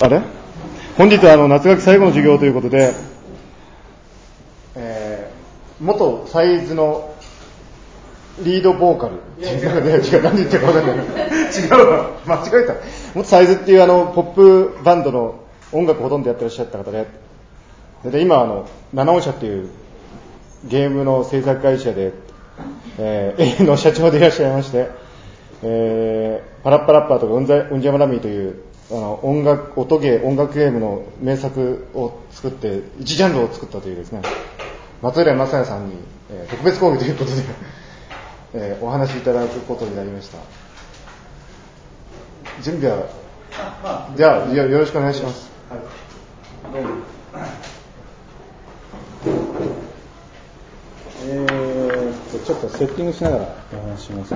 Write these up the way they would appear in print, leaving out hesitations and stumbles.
あれ本日は夏学期最後の授業ということで、元サイズのリードボーカル違う何言ってるか分かんない違うわ間違えた元サイズっていうポップバンドの音楽ほとんどやってらっしゃった方で、今七尾社っていうゲームの制作会社で、の社長でいらっしゃいまして、パラッパラッパーとかうんじゃまらみという音楽ゲームの名作を作って一ジャンルを作ったというですね、松浦正也さんに、特別講義ということで、お話しいただくことになりました。準備はじゃあよろしくお願いします。はい、どうもちょっとセッティングしながらお話しします。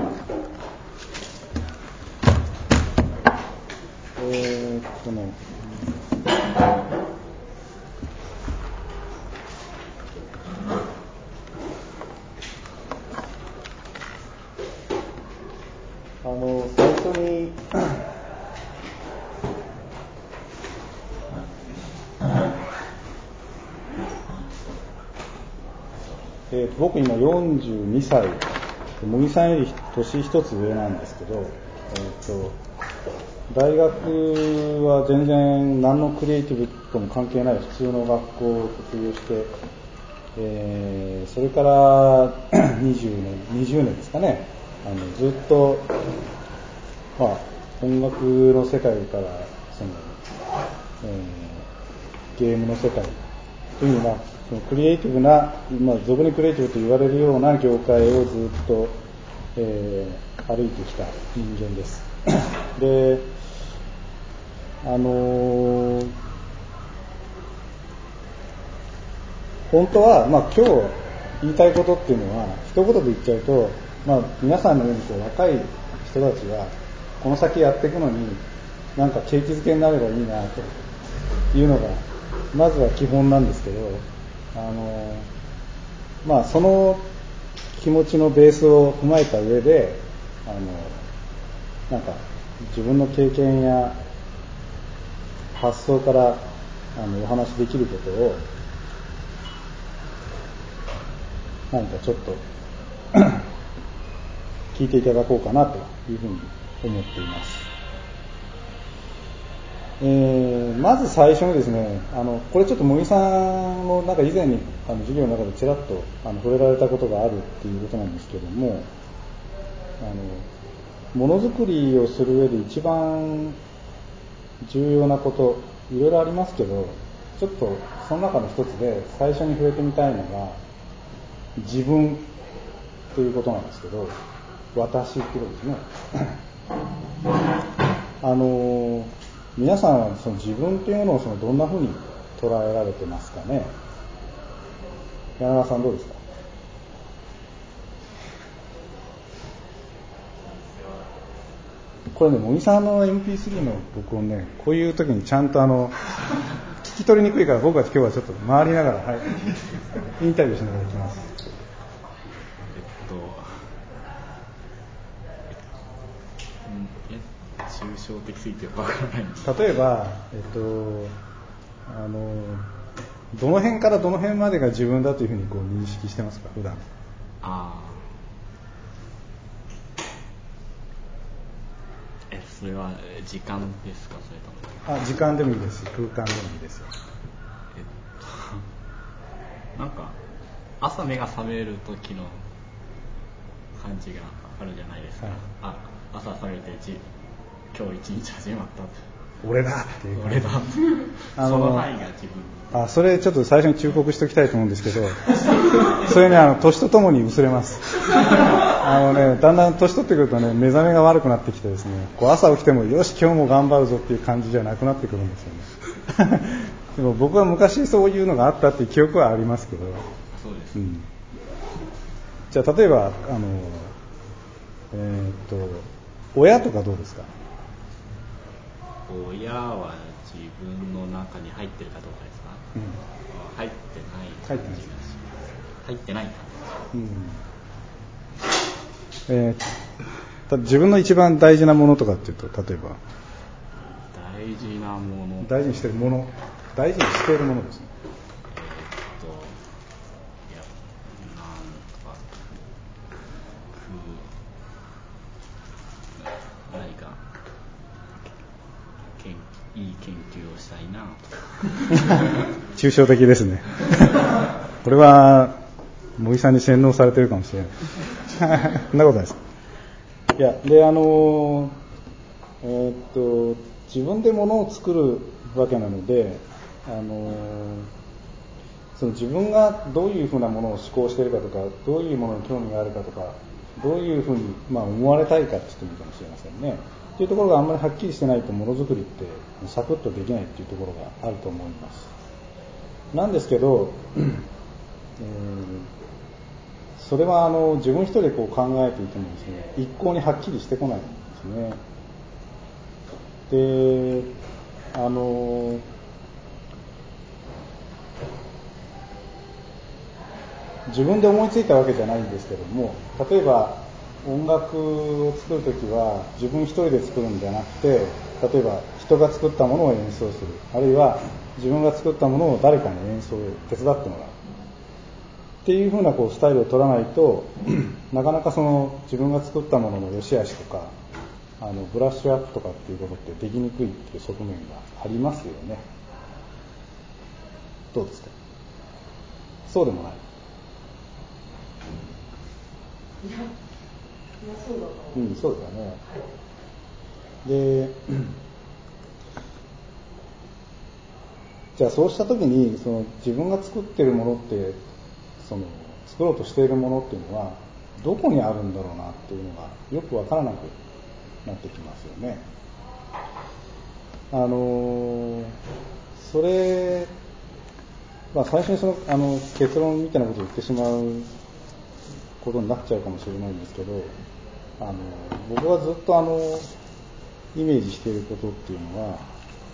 最初に僕今42歳、茂木さんより年一つ上なんですけど、大学は全然何のクリエイティブとも関係ない普通の学校を卒業して、それから20年ですかね、ずっと、音楽の世界からゲームの世界というのはそのクリエイティブな、俗にクリエイティブと言われるような業界をずっと、歩いてきた人間です。で、本当は、今日言いたいことっていうのは一言で言っちゃうと、皆さんのように若い人たちがこの先やっていくのになんか景気づけになればいいなというのがまずは基本なんですけど、その気持ちのベースを踏まえた上で、なんか自分の経験や発想からお話しできることを何かちょっと聞いていただこうかなというふうに思っています。まず最初にですね、これちょっと茂木さんもなんか以前に授業の中でちらっと触れられたことがあるっていうことなんですけども、ものづくりをする上で一番重要なこと、いろいろありますけど、ちょっとその中の一つで最初に触れてみたいのが自分ということなんですけど、私っていうことですね。皆さんはその自分というものをどんなふうに捉えられてますかね。柳川さんどうですか。これね、茂木さんの MP3 の録音ね、こういう時にちゃんと聞き取りにくいから、僕は今日はちょっと回りながら、インタビューしながらいきます。 抽象的すぎてわからないんです。 例えば、どの辺からどの辺までが自分だというふうに認識してますか、普段。 それは時間ですか、それとも。 時間でもいいですし、空間でもいいですよ。 なんか朝目が覚める時の感じがあるじゃないですか。朝覚めて今日一日始まった俺だっていう、 俺だその範囲が自分。 それちょっと最初に忠告しておきたいと思うんですけど、それね、年とともに薄れます。だんだん年取ってくるとね、目覚めが悪くなってきてですね、朝起きてもよし今日も頑張るぞっていう感じじゃなくなってくるんですよね。でも僕は昔そういうのがあったっていう記憶はありますけど。 そうです。 じゃあ例えば親とかどうですか。 親は自分の中に入ってるかどうかですか。入ってない感じがします。入ってない感じ。 自分の一番大事なものとかっていうと、例えば大事なもの、 大事にしているもの、大事にしているものですね。 いや、なんか何かいい研究をしたいなと。 抽象的ですね。これは茂木さんに洗脳されてるかもしれない。そんなことないです。いや、で自分で物を作るわけなので、その自分がどういうふうなものを思考しているかとか、どういうものに興味があるかとか、どういうふうに、思われたいかって言ってもいいかもしれませんね。というところがあんまりはっきりしてないとものづくりってサクッとできないっていうところがあると思います。なんですけど、それは自分一人でこう考えていてもですね、一向にはっきりしてこないんですね。で、自分で思いついたわけじゃないんですけども、例えば音楽を作るときは自分一人で作るんじゃなくて、例えば人が作ったものを演奏する、あるいは自分が作ったものを誰かに演奏を手伝ってもらうっていうふうなこうスタイルを取らないとなかなかその自分が作ったものの良し悪しとかブラッシュアップとかっていうことってできにくいっていう側面がありますよね。どうですか？そうでもない？ いやそうだと思う。 そうだね。で、じゃあそうしたときにその自分が作っているものって作ろうとしているものっていうのはどこにあるんだろうなっていうのがよくわからなくなってきますよね。それ、最初に結論みたいなことを言ってしまうことになっちゃうかもしれないんですけど、僕はずっとイメージしていることっていうのは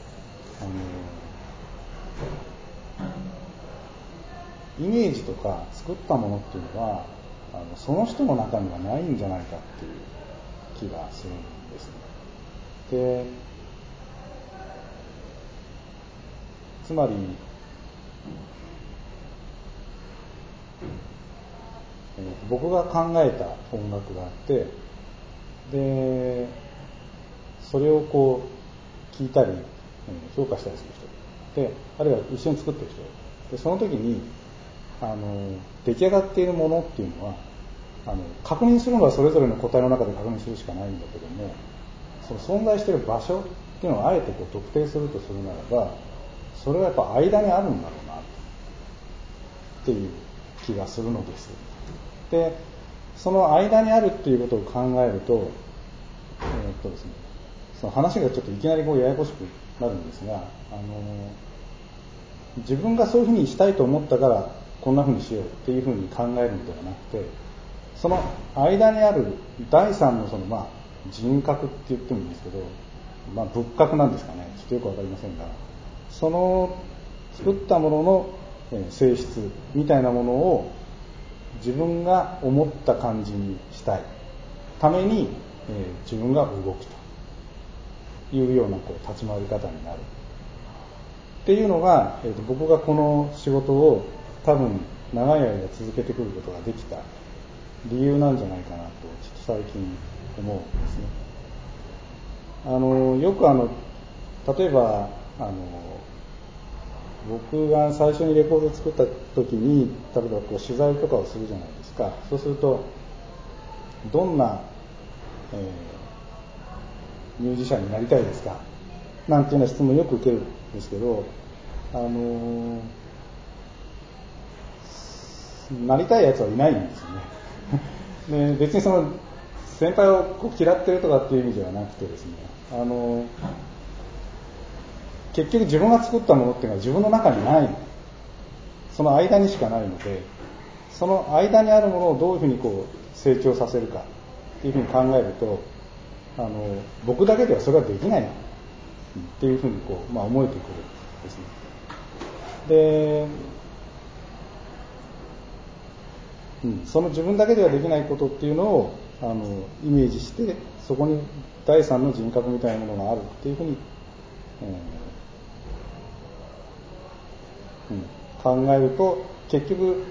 イメージとか作ったものっていうのはその人の中にはないんじゃないかっていう気がするんですね。で、つまり僕が考えた音楽があって、でそれをこう聞いたり評価したりする人で、あるいは一緒に作ってる人で、その時に出来上がっているものっていうのは確認するのはそれぞれの個体の中で確認するしかないんだけども、その存在している場所っていうのをあえてこう特定するとするならば、それはやっぱ間にあるんだろうなっていう気がするのです。で、その間にあるっていうことを考えると、ですね、その話がちょっといきなりこうややこしくなるんですが、自分がそういうふうにしたいと思ったからこんなふうにしようっていうふうに考えるのではなくて、その間にある第三の人格って言ってもいいんですけど、仏格なんですかね、ちょっとよくわかりませんが、その作ったものの性質みたいなものを自分が思った感じにしたいために、自分が動くというような立ち回り方になるっていうのが、僕がこの仕事を多分長い間続けてくることができた理由なんじゃないかなとちょっと最近思うんですね。よく例えば僕が最初にレコードを作った時に、例えば取材とかをするじゃないですか。そうするとどんな、ミュージシャンになりたいですかなんていうような質問をよく受けるんですけど、なりたいやつはいないんですよね。で、別にその先輩を嫌ってるとかっていう意味ではなくてですね、結局自分が作ったものっていうのは自分の中にない、その間にしかないので、その間にあるものをどういうふうに成長させるかっていうふうに考えると、僕だけではそれはできないっていうふうに思えてくるんですね。で、その自分だけではできないことっていうのをイメージして、そこに第三の人格みたいなものがあるっていうふうに考えると結局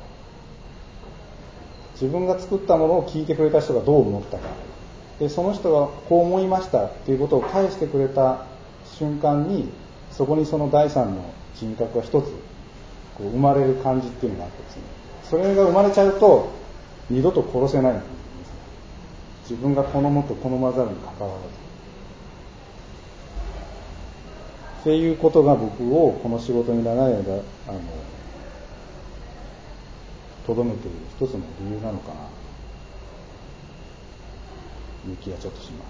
自分が作ったものを聞いてくれた人がどう思ったかでその人がこう思いましたっていうことを返してくれた瞬間にそこにその第三の人格が一つこう生まれる感じっていうのがあってですねそれが生まれちゃうと二度と殺せないんですね自分が好むと好まざるに関わらずっていうことが僕をこの仕事に長い間留めている一つの理由なのかなという気がちょっとします。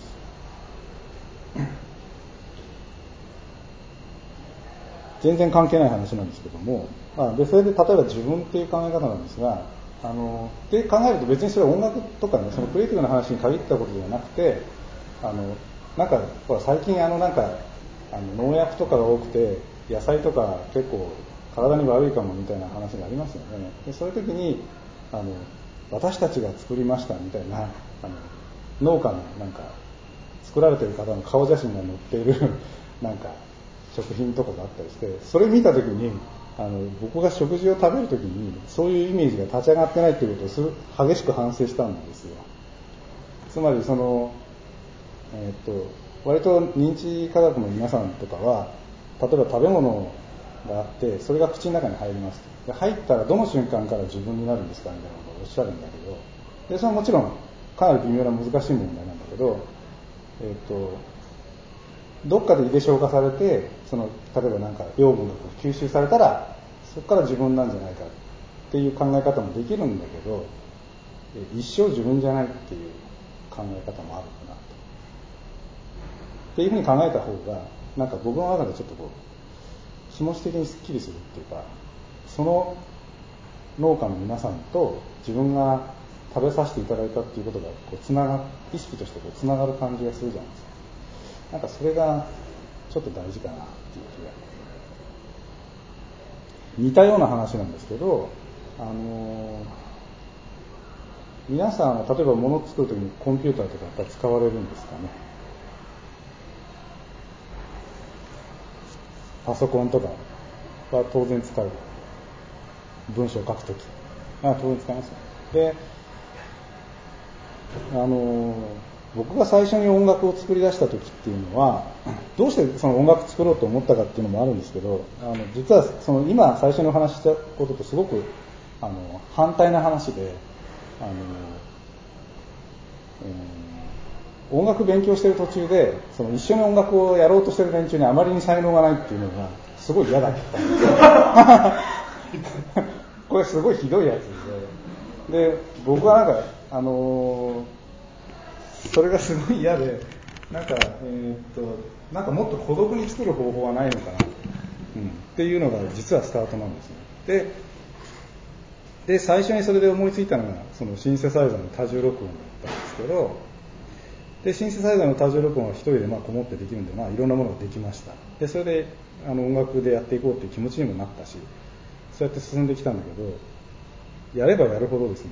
全然関係ない話なんですけども、でそれで例えば自分っていう考え方なんですがで考えると別にそれは音楽とかねそのクリエイティブな話に限ったことではなくてなんかほら最近なんか農薬とかが多くて野菜とか結構体に悪いかもみたいな話がありますよね。でそういう時に私たちが作りましたみたいな農家のなんか作られている方の顔写真が載っているなんか食品とかがあったりしてそれ見た時に僕が食事を食べる時にそういうイメージが立ち上がってないということを激しく反省したんですよ。つまり割と認知科学の皆さんとかは例えば食べ物があってそれが口の中に入りますとで入ったらどの瞬間から自分になるんですかみたいなことをおっしゃるんだけどでそれはもちろんかなり微妙な難しい問題なんだけど、どっかで胃で消化されて例えばなんか養分が吸収されたらそこから自分なんじゃないかっていう考え方もできるんだけど一生自分じゃないっていう考え方もあるかなとっていうふうに考えた方がなんか僕の中でちょっとこう気持ち的にスッキリするっていうかその農家の皆さんと自分が食べさせていただいたっていうことがこう意識としてこうつながる感じがするじゃないですか。なんかそれがちょっと大事かなっていう気が似たような話なんですけど皆さんは例えば物を作るときにコンピューターとかやっぱり使われるんですかね。パソコンとかは当然使う。文章を書くとき当然使いますよ。で僕が最初に音楽を作り出した時っていうのはどうしてその音楽作ろうと思ったかっていうのもあるんですけど実は今最初にお話ししたこととすごく反対な話で音楽勉強してる途中で一緒に音楽をやろうとしてる連中にあまりに才能がないっていうのがすごい嫌だったんですよこれすごいひどいやつで僕はなんかそれがすごい嫌でなんかもっと孤独に作る方法はないのかな、っていうのが実はスタートなんですね。で最初にそれで思いついたのがそのシンセサイザーの多重録音だったんですけどでシンセサイザーの多重録音は一人でこもってできるんでいろんなものができました。でそれで音楽でやっていこうっていう気持ちにもなったしそうやって進んできたんだけどやればやるほどですね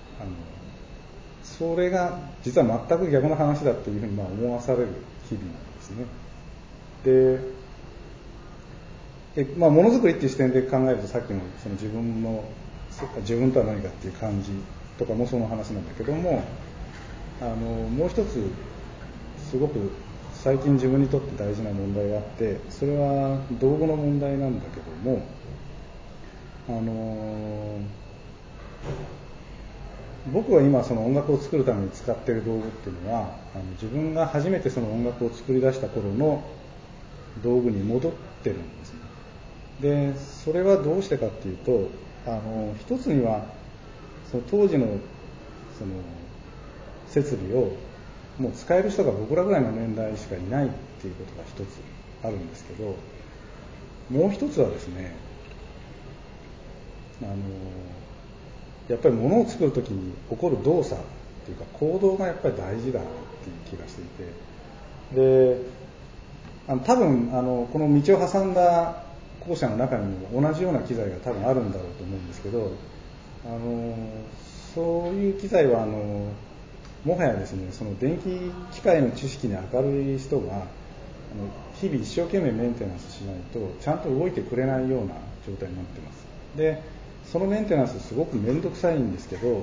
それが実は全く逆の話だっていうふうに思わされる日々なんですね。でものづくりっていう視点で考えるとさっきのその自分とは何かっていう感じとかもその話なんだけどももう一つすごく最近自分にとって大事な問題があってそれは道具の問題なんだけども僕は今その音楽を作るために使っている道具っていうのは自分が初めてその音楽を作り出した頃の道具に戻ってるんですね。でそれはどうしてかっていうと一つにはその当時のその設備をもう使える人が僕らぐらいの年代しかいないっていうことが一つあるんですけどもう一つはですねやっぱり物を作るときに起こる動作っていうか行動がやっぱり大事だなっていう気がしていてで多分この道を挟んだ校舎の中にも同じような機材が多分あるんだろうと思うんですけどそういう機材はもはやですねその電気機械の知識に明るい人が日々一生懸命メンテナンスしないとちゃんと動いてくれないような状態になってます。でそのメンテナンスすごく面倒くさいんですけど、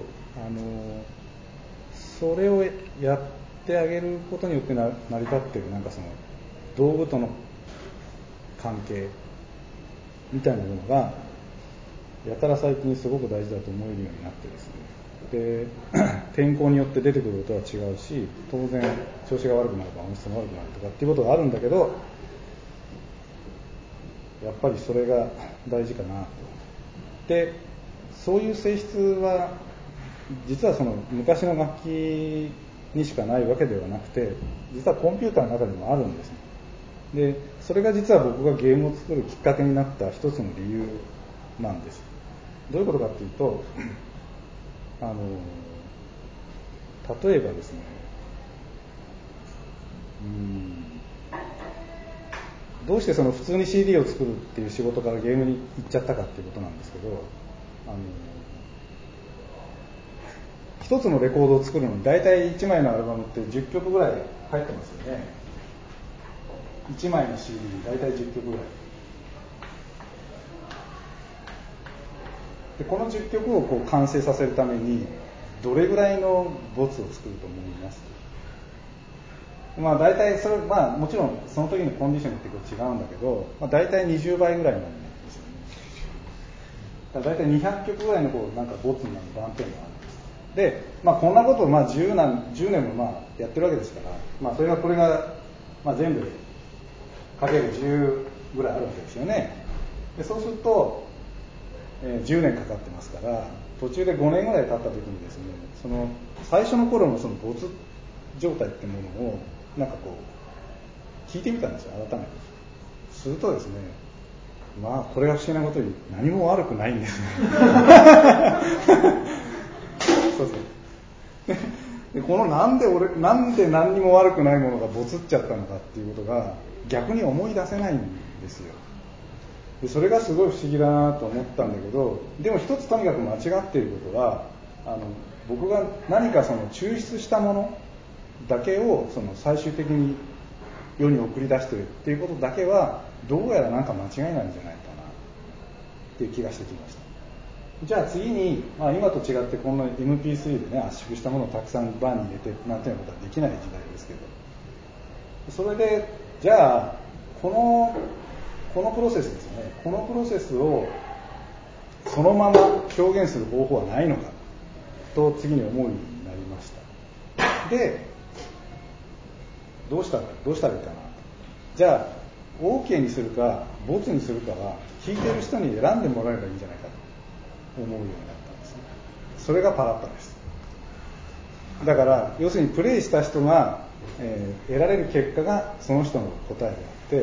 それをやってあげることによって成り立っているなんかその道具との関係みたいなものがやたら最近すごく大事だと思えるようになってですね、で天候によって出てくる音は違うし、当然調子が悪くなれば音質も悪くなるとかっていうことがあるんだけど、やっぱりそれが大事かなと。でそういう性質は実はその昔の楽器にしかないわけではなくて、実はコンピューターの中でもあるんですね。でそれが実は僕がゲームを作るきっかけになった一つの理由なんです。どういうことかっていうと、例えばですね、どうしてその普通に CD を作るっていう仕事からゲームに行っちゃったかっていうことなんですけど、一つのレコードを作るのに大体1枚のアルバムって10曲ぐらい入ってますよね。1枚の CD 大体10曲ぐらいで、この10曲をこう完成させるためにどれぐらいのボツを作ると思います？大体それ、もちろんその時のコンディションによって違うんだけど、大体20倍ぐらいなんですよね。だから大体200曲ぐらいのなんかボツになる断片があるんです。で、こんなことを10年もやってるわけですから、これが全部かける10ぐらいあるわけですよね。でそうすると、10年かかってますから、途中で5年ぐらい経った時にですね、その最初の頃のそのボツ状態ってものをなんか聞いてみたんですよ、改めて。するとですね、これが不思議なことに何も悪くないんですね。そうそうでこのなんで何にも悪くないものがボツっちゃったのかっていうことが逆に思い出せないんですよ。でそれがすごい不思議だなと思ったんだけど、でも一つとにかく間違っていることは、僕が何かその抽出したものだけをその最終的に世に送り出しているっていうことだけはどうやらなんか間違いなんじゃないかなっていう気がしてきました。じゃあ次に、今と違ってこんな MP3 でね圧縮したものをたくさんバーに入れてなんていうことはできない時代ですけど、それでじゃあこのプロセスですね、このプロセスをそのまま表現する方法はないのかと次に思うようになりました。でどうしたらいいかな。じゃあ OK にするかボツにするかは聴いてる人に選んでもらえばいいんじゃないかと思うようになったんですね。それがパラッパです。だから要するにプレイした人が、得られる結果がその人の答えであって、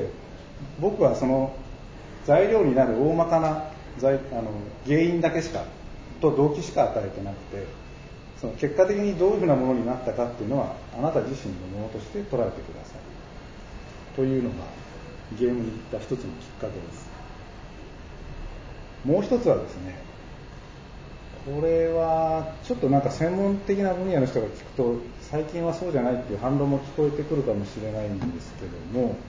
僕はその材料になる大まかな原因だけしかと動機しか与えてなくて、その結果的にどういうふうなものになったかっていうのはあなた自身のものとして捉えてくださいというのがゲームに行った一つのきっかけです。もう一つはですね、これはちょっとなんか専門的な分野の人が聞くと最近はそうじゃないっていう反論も聞こえてくるかもしれないんですけども、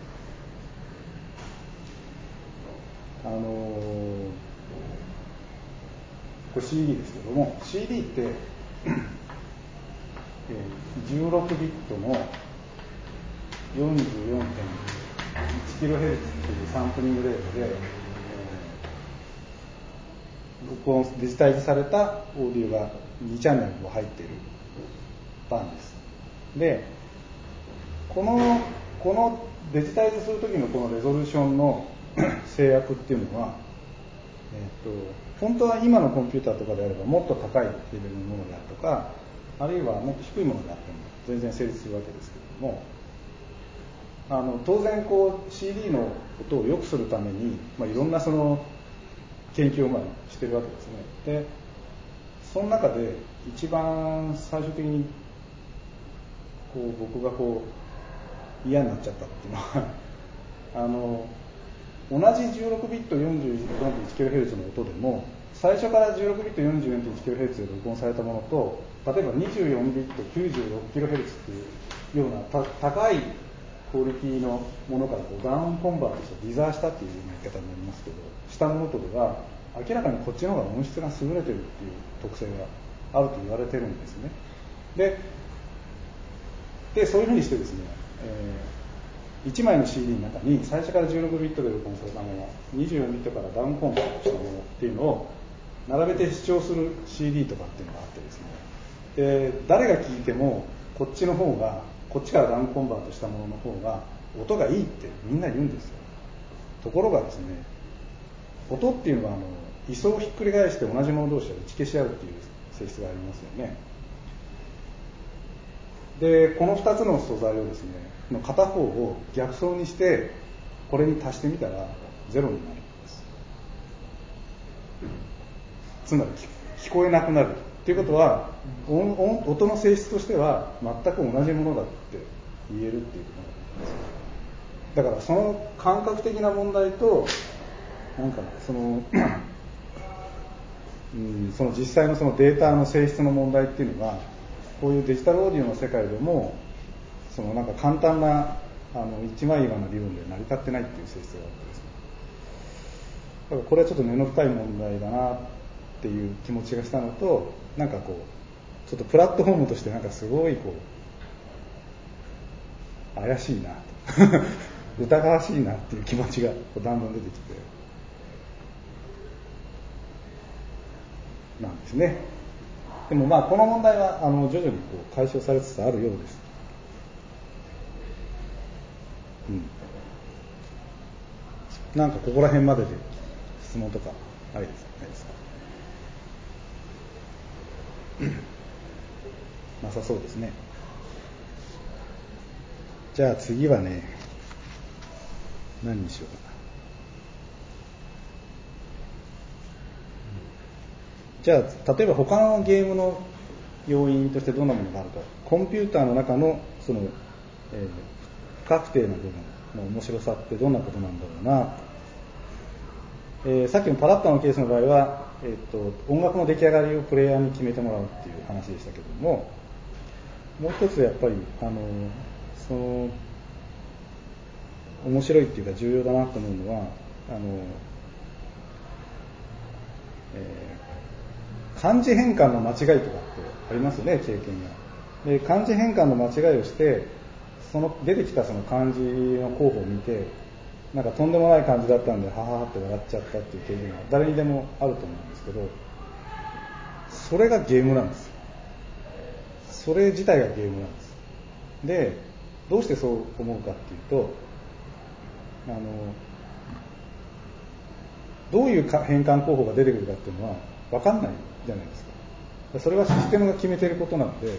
これ CD ですけども、 CD って16ビットの 44.1kHz っていうサンプリングレートで、録音デジタイズされたオーディオが2チャンネルも入っているバンです。でこのデジタイズする時のこのレゾリューションの制約っていうのは、本当は今のコンピューターとかであればもっと高いレベルのものであるとか、あるいはもっと低いものであっても全然成立するわけですけれども、当然CD の音を良くするために、いろんなその研究をしてるわけですね。でその中で一番最終的に僕が嫌になっちゃったっていうのは同じ16ビット 44.1kHz の音でも最初から16ビット 44.1kHz で録音されたものと、例えば24ビット 96kHz っていうような高いクオリティのものからダウンコンバートしてリザーしたっていう言い方になりますけど、したものとでは明らかにこっちの方が音質が優れてるっていう特性があると言われてるんですね。でそういうふうにしてですね、1枚の CD の中に最初から16ビットで録音されたもの、24ビットからダウンコンバートしたものっていうのを並べて視聴する CD とかっていうのがあってですね、で誰が聴いてもこっちの方が、こっちからダウンコンバートしたものの方が音がいいってみんな言うんですよ。ところがですね、音っていうのは位相をひっくり返して同じもの同士を打ち消し合うっていう性質がありますよね。でこの2つの素材をですね、の片方を逆相にしてこれに足してみたらゼロになるんです。つまり聞こえなくなるということは、音の性質としては全く同じものだって言えるっていうことなんです。だからその感覚的な問題となんかその実際のそのデータの性質の問題っていうのが、こういうデジタルオーディオの世界でもそのなんか簡単な一枚岩の理論で成り立ってないっていう性質があってですね、だからこれはちょっと根の深い問題だなっていう気持ちがしたのと、なんかこうちょっとプラットフォームとしてなんかすごいこう怪しいな疑わしいなっていう気持ちがだんだん出てきてなんですね。でもまあこの問題は徐々にこう解消されつつあるようです。なんかここら辺までで質問とかないですか？なさそうですね。じゃあ次はね、何にしようかな。じゃあ例えば他のゲームの要因としてどんなものがあるか、コンピューターの中のその、不確定な部分の面白さってどんなことなんだろうな、さっきのパラッタのケースの場合は、音楽の出来上がりをプレイヤーに決めてもらうっていう話でしたけども、もう一つやっぱりその面白いっていうか重要だなと思うのは漢字変換の間違いとかってありますよね、経験が。で漢字変換の間違いをしてその出てきたその漢字の候補を見て、なんかとんでもない漢字だったんではははって笑っちゃったっていう経験が誰にでもあると思うんですけど、それがゲームなんですよ。それ自体がゲームなんです。でどうしてそう思うかっていうと、どういう変換候補が出てくるかっていうのは分かんないじゃないですか。それはシステムが決めていることなので、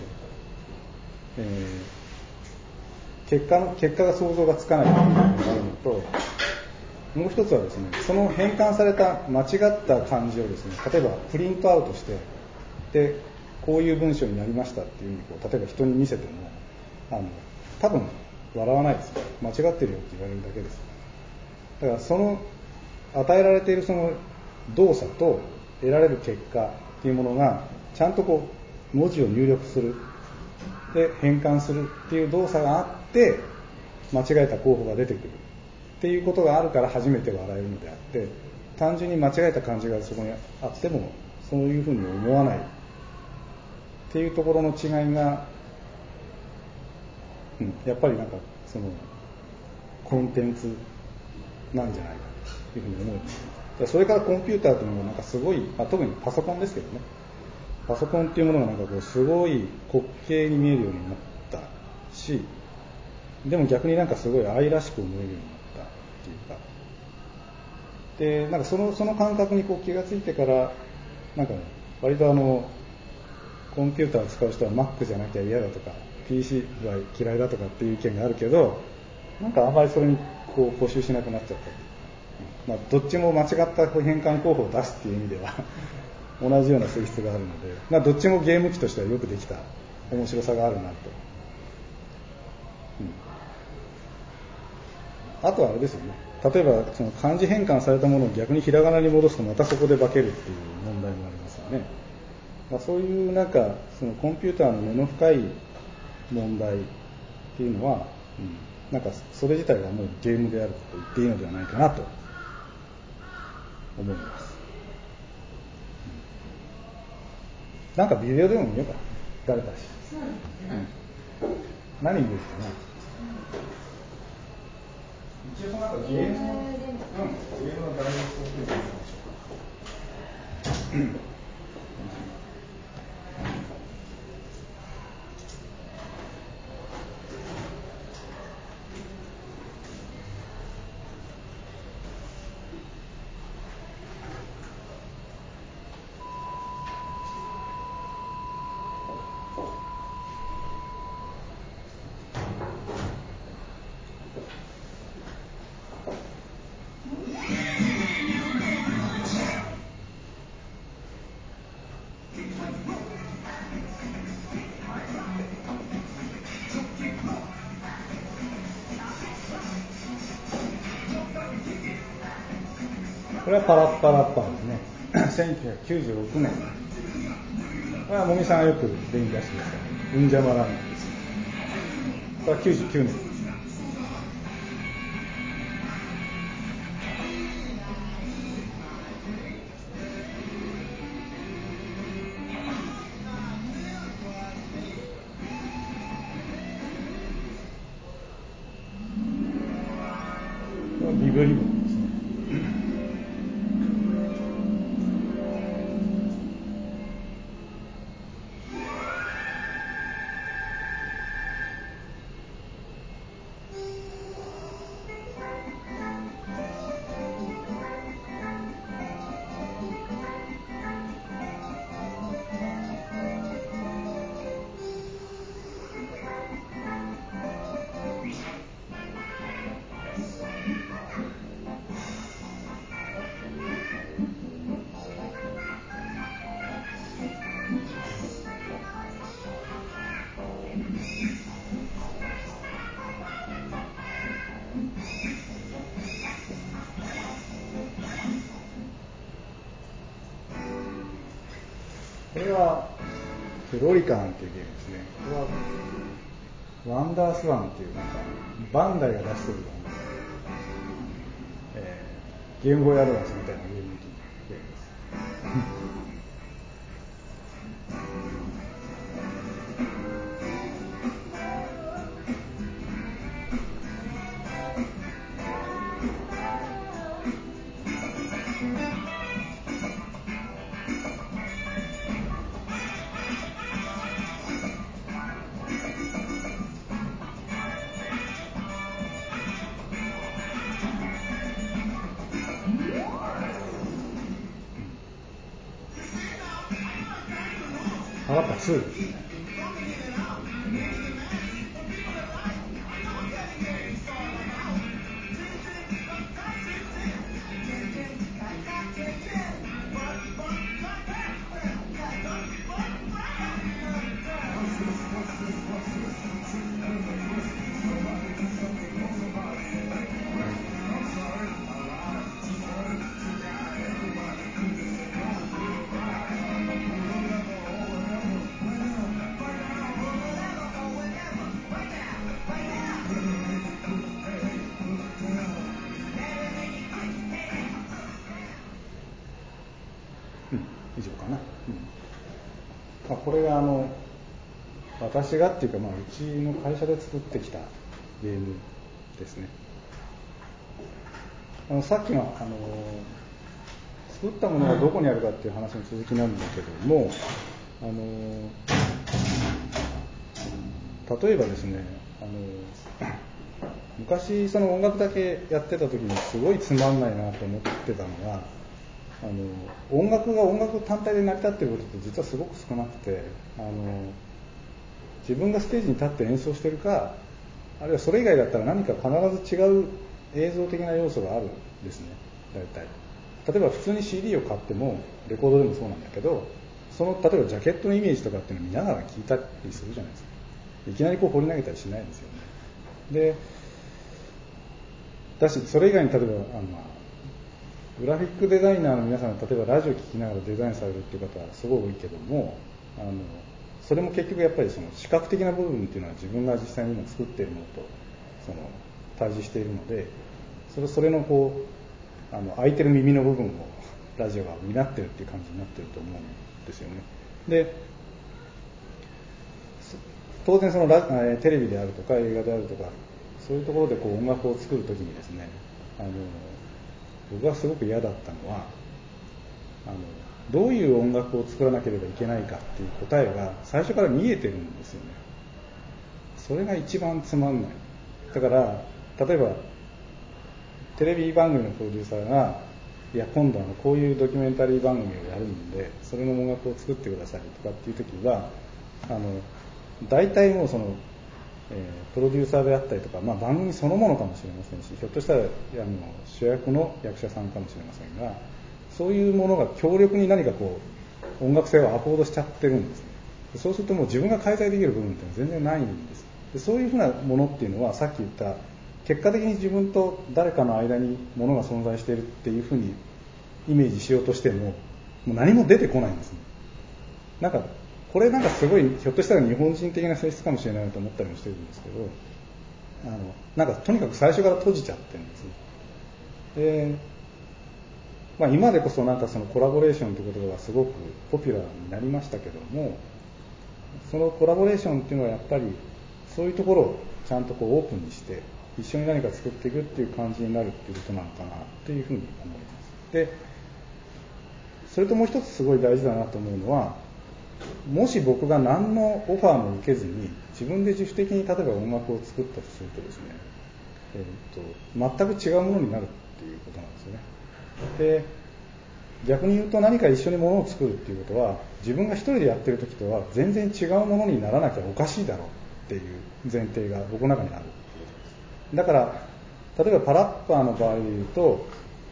結果が想像がつかないというのがあるのと、もう一つはですね、その変換された間違った漢字をですね、例えばプリントアウトして、でこういう文章になりましたっていうふうに例えば人に見せても多分笑わないですよ。間違ってるよって言われるだけです。だからその与えられているその動作と得られる結果っていうものがちゃんとこう文字を入力する、で変換するっていう動作があって間違えた候補が出てくるっていうことがあるから初めて笑えるのであって、単純に間違えた漢字がそこにあってもそういうふうに思わないっていうところの違いが、やっぱりなんかそのコンテンツなんじゃないかというふうに思うんです。それからコンピューターというのがなんかすごい、特にパソコンですけどね、パソコンっていうものがなんかこうすごい滑稽に見えるようになったし、でも逆になんかすごい愛らしく思えるようになったっていうか、でなんかその感覚にこう気がついてからなんかね、割とコンピューターを使う人は Mac じゃなきゃ嫌だとか PC は嫌いだとかっていう意見があるけど、なんかあんまりそれにこう固執しなくなっちゃった。どっちも間違った変換候補を出すっていう意味では同じような性質があるので、どっちもゲーム機としてはよくできた面白さがあるなと、あとはあれですよね、例えばその漢字変換されたものを逆にひらがなに戻すとまたそこで化けるっていう問題もありますよね。そういうなんかそのコンピューターの根の深い問題っていうのは、 なんかそれ自体はもうゲームであると言っていいのではないかなと思います。なんかビデオでも見ようか、疲れたし。何見るかな。一応なんかゲームの、ゲームのダイジェストを見てみましょうか。これはパラッパラッパですね。1996年。これはもみさんがよく電気出してください。うんじゃまランナーです。これは99年。これはビブリボンですね。これはフロリカンっていうゲームですね。これはワンダースワンっていうなんかバンダイが出してるような、ゲームボーイアドバンスみたいなゲームです。パラッパ2ですね。以上かな。これが私がっていうか、うちの会社で作ってきたゲームですね。さっきの、作ったものがどこにあるかっていう話の続きなんだけども、例えばですね、昔その音楽だけやってた時にすごいつまんないなと思ってたのが、音楽が音楽単体で成り立っていることって実はすごく少なくて、自分がステージに立って演奏してるか、あるいはそれ以外だったら何か必ず違う映像的な要素があるんですね、大体。例えば普通に CD を買っても、レコードでもそうなんだけど、その例えばジャケットのイメージとかっていうのを見ながら聴いたりするじゃないですか。いきなり掘り投げたりしないですよね。で、だしそれ以外に例えばグラフィックデザイナーの皆さんが例えばラジオ聴きながらデザインされるっていう方はすごい多いけども、それも結局やっぱりその視覚的な部分っていうのは自分が実際に今作っているものと対峙しているので、それのこう空いてる耳の部分をラジオが担ってるっていう感じになってると思うんですよね。で当然テレビであるとか映画であるとかそういうところでこう音楽を作るときにですね、僕がすごく嫌だったのはどういう音楽を作らなければいけないかっていう答えが最初から見えてるんですよね。それが一番つまんない。だから例えばテレビ番組のプロデューサーがいや今度こういうドキュメンタリー番組をやるんでそれの音楽を作ってくださいとかっていう時は大体もうプロデューサーであったりとか、番組そのものかもしれませんし、ひょっとしたら主役の役者さんかもしれませんが、そういうものが強力に何かこう音楽性をアコードしちゃってるんですね。そうするともう自分が介在できる部分って全然ないんです。でそういうふうなものっていうのはさっき言った結果的に自分と誰かの間にものが存在しているっていうふうにイメージしようとしても、もう何も出てこないんですね。これすごいひょっとしたら日本人的な性質かもしれないと思ったりもしてるんですけど、とにかく最初から閉じちゃってるんですね。で、今でこそそのコラボレーションという言葉がすごくポピュラーになりましたけども、そのコラボレーションっていうのはやっぱりそういうところをちゃんとこうオープンにして一緒に何か作っていくっていう感じになるっていうことなのかなっていうふうに思います。で、それともう一つすごい大事だなと思うのは、もし僕が何のオファーも受けずに自分で自主的に例えば音楽を作ったとするとですね、全く違うものになるっていうことなんですよね。で、逆に言うと何か一緒にものを作るっていうことは自分が一人でやってる時とは全然違うものにならなきゃおかしいだろうっていう前提が僕の中にあるっていうことです。だから例えばパラッパーの場合で言うと、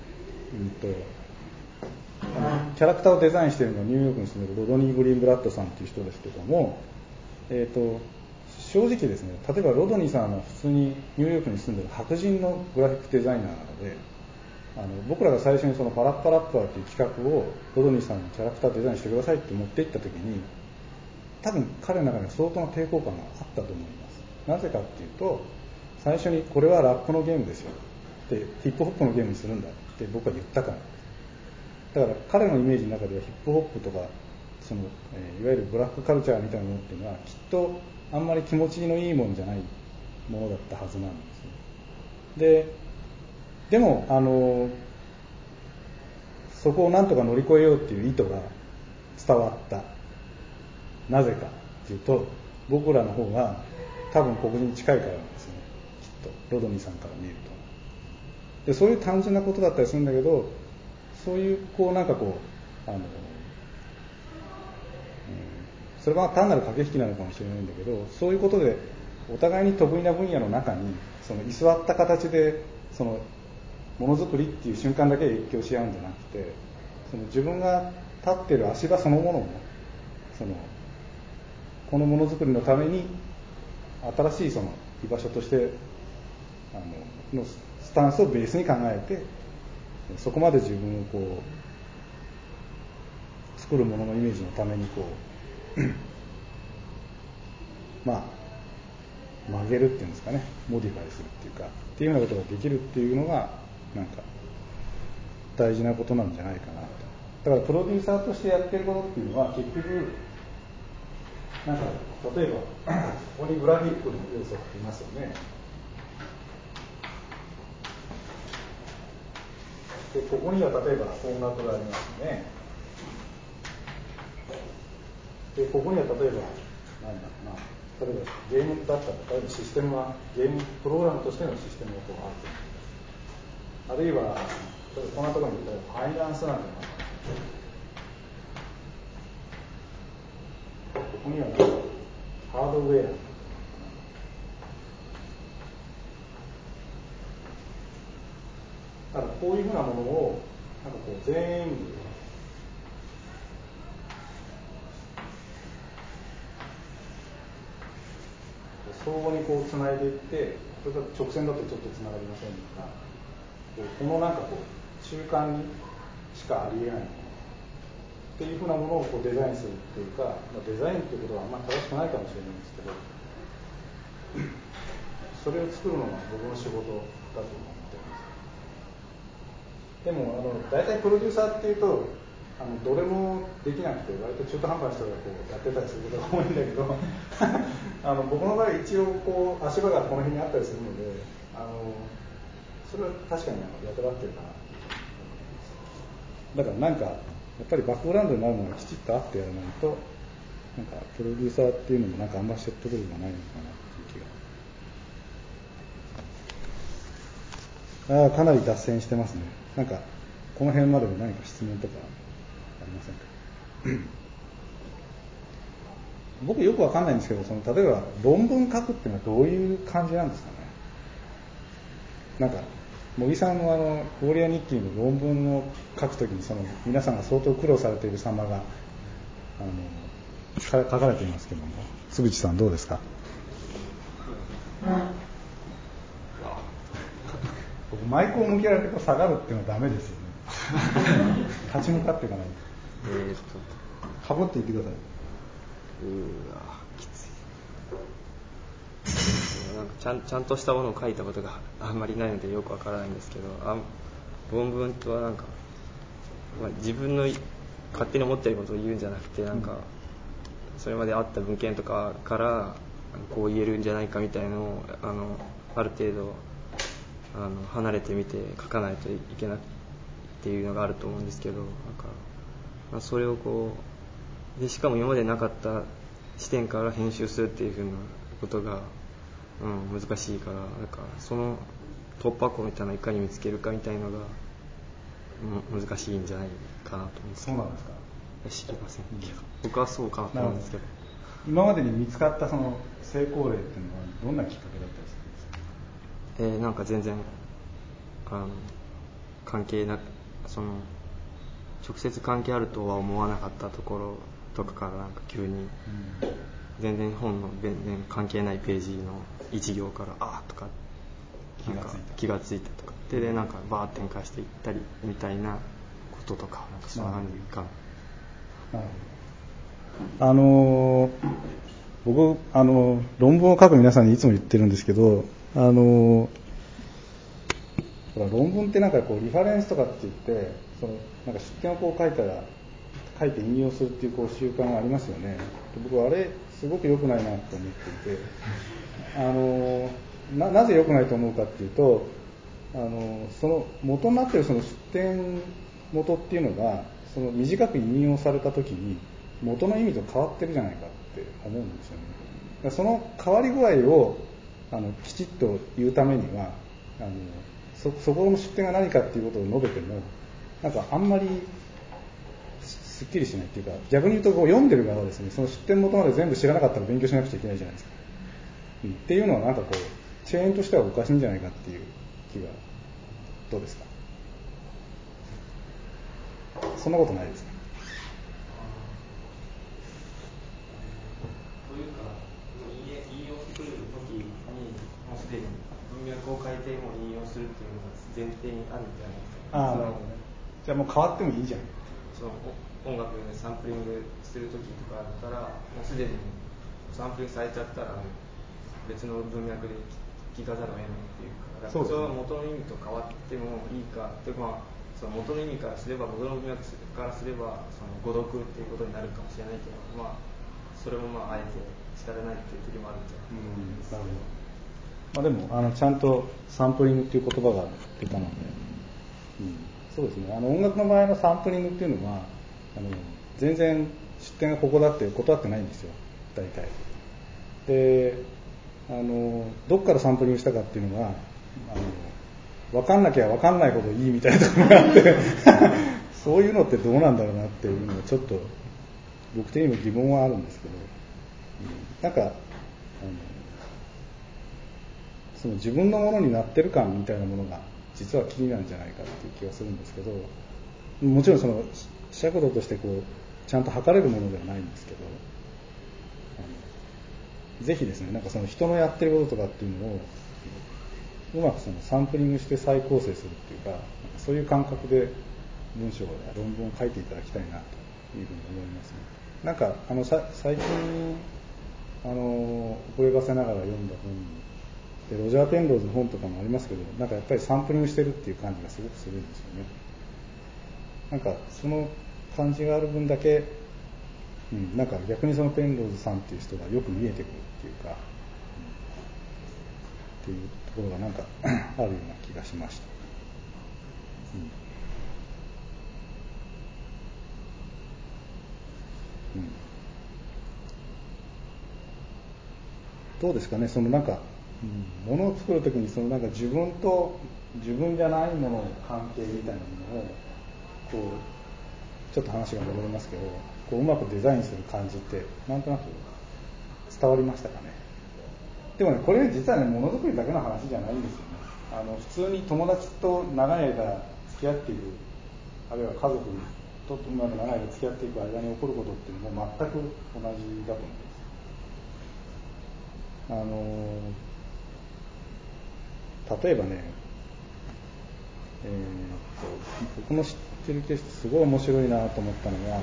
キャラクターをデザインしているのはニューヨークに住んでいるロドニー・グリーンブラッドさんという人ですけども、正直ですね、例えばロドニーさんは普通にニューヨークに住んでいる白人のグラフィックデザイナーなので、僕らが最初にそのパラッパラッパーという企画をロドニーさんにキャラクターデザインしてくださいって持っていった時に、多分彼の中には相当な抵抗感があったと思います。なぜかっていうと、最初にこれはラップのゲームですよでヒップホップのゲームにするんだって僕は言ったからです。だから彼のイメージの中ではヒップホップとかいわゆるブラックカルチャーみたいなものっていうのはきっとあんまり気持ちのいいものじゃないものだったはずなんですね。でもそこをなんとか乗り越えようっていう意図が伝わった。なぜかっていうと、僕らの方が多分黒人に近いからなんですね、きっとロドニーさんから見ると。でそういう単純なことだったりするんだけど、そういうそれは単なる駆け引きなのかもしれないんだけど、そういうことでお互いに得意な分野の中に居座った形でものづくりっていう瞬間だけ影響し合うんじゃなくて、自分が立っている足場そのものをこのものづくりのために新しい居場所としてのスタンスをベースに考えて、そこまで自分を作るもののイメージのために曲げるっていうんですかね、モディファイするっていうかっていうようなことができるっていうのが大事なことなんじゃないかなと。だからプロデューサーとしてやってることっていうのは結局例えばここにグラフィックの要素がありますよね。でここには例えば音楽がありますね。でここには例えばゲームだったら例えばシステムがゲームプログラムとしてのシステムがあると、あるいはこんなところに例えばファイナンスなんてここにはハードウェアだからこういうふうなものを全部相互につないでいって、それから直線だとちょっとつながりませんが、この中間にしかありえないものっていうふうなものをデザインするっていうか、デザインっていうことはあんまり正しくないかもしれないんですけど、 それを作るのが僕の仕事だと思ってます。でも大体プロデューサーっていうとどれもできなくて割と中途半端な人がこうやってたりすることが多いんだけど僕の場合一応こう足場がこの辺にあったりするのでそれは確かに役立ってるかな。だからなんかやっぱりバックグラウンドになるのがきちっとあってやらないとなんかプロデューサーっていうのもなんかあんまり説得力がないのかなっていう気が。かなり脱線してますね。なんかこの辺までに何か質問とかありませんか？僕よくわかんないんですけど、例えば論文書くっていうのはどういう感じなんですかね。なんか茂木さんのウォーリアー日記の論文を書くときに皆さんが相当苦労されている様が書かれていますけども、津口さんどうですか？僕マイクを向けられて下がるっていうのはダメですよね。立ち向かっていかないと。かぶっていってください。 きつい。なんかちゃんとしたものを書いたことがあんまりないのでよくわからないんですけど、論文とはなんか、自分の勝手に思っていることを言うんじゃなくて、なんかそれまであった文献とかからこう言えるんじゃないかみたいなのをある程度離れてみて書かないといけないっていうのがあると思うんですけど、なんか、それをこうでしかも今までなかった視点から編集するっていう風なことが、難しいから、なんかその突破口みたいなのをいかに見つけるかみたいなのが、難しいんじゃないかなと思うんですけど。 そうなんですか？ 知りませんけど、僕はそうかなと思うんですけど。 今までに見つかったその成功例っていうのはどんなきっかけだったりするんですか？ なんか全然関係なく直接関係あるとは思わなかったところとかからなんか急に全然本の全然関係ないページの一行からとか気がついたとかでなんかバーッ展開していったりみたいなこととかなんかそんな感じかな。 僕論文を書く皆さんにいつも言ってるんですけど、論文ってなんかこうリファレンスとかって言ってなんか出典をこう書いて引用するっていう習慣がありますよね。僕あれすごく良くないなと思っていて、なぜ良くないと思うかっていうとその元になっているその出典元っていうのが短く引用された時に元の意味と変わってるじゃないかって思うんですよね。その変わり具合をきちっと言うためにはそこの出典が何かっていうことを述べてもなんかあんまりすっきりしないっていうか、逆に言うと読んでる側はですね、その出典元まで全部知らなかったら勉強しなくちゃいけないじゃないですか、っていうのはなんかチェーンとしてはおかしいんじゃないかっていう気が。どうですか？そんなことないですか？ というか引用するときにもうすでに文脈を変えても引用するっていうのが前提にあるんじゃないか。 なるほどね。じゃあもう変わってもいいじゃん。 音楽でサンプリングするときとかあったらもうすでにサンプリングされちゃったら別の文脈で聞かざるを得ないっていうか、それは元の意味と変わってもいいかっていうか、その元の意味からすれば元の文脈からすれば誤読っていうことになるかもしれないけど、それもあえて仕方ないっていう時もあるんじゃないかな。 でもちゃんとサンプリングっていう言葉が出たので、そうですね。音楽の場合のサンプリングっていうのは全然出典がここだって断ってないんですよ、大体。でどっからサンプリングしたかっていうのが分かんなきゃ分かんないほどいいみたいなところがあってそういうのってどうなんだろうなっていうのがちょっと僕的にも疑問はあるんですけど、なんかその自分のものになってる感みたいなものが実は気になるんじゃないかっていう気がするんですけど、もちろん尺度としてちゃんと測れるものではないんですけど、ぜひですね、なんか人のやってることとかっていうのをうまくサンプリングして再構成するっていうか、そういう感覚で文章や論文を書いていただきたいなというふうに思いますね。なんか最近遅ればせながら読んだ本にでロジャー・ペンローズの本とかもありますけど、なんかやっぱりサンプリングしてるっていう感じがすごくするんですよね。なんかその感じがある分だけ、なんか逆にそのペンローズさんっていう人がよく見えてくるっていうか、っていうところがなんかあるような気がしました。どうですかね、そのなんか、物を作るときにそのなんか自分と自分じゃないものの関係みたいなものをこうちょっと話が戻りますけど、こううまくデザインする感じってなんとなく伝わりましたかね。でもね、これ実はね、ものづくりだけの話じゃないんですよね。普通に友達と長い間付き合っている、あるいは家族とうまく長い間付き合っていく間に起こることっていうのも全く同じだと思います。例えばね、僕の知ってるケースすごい面白いなと思ったのが、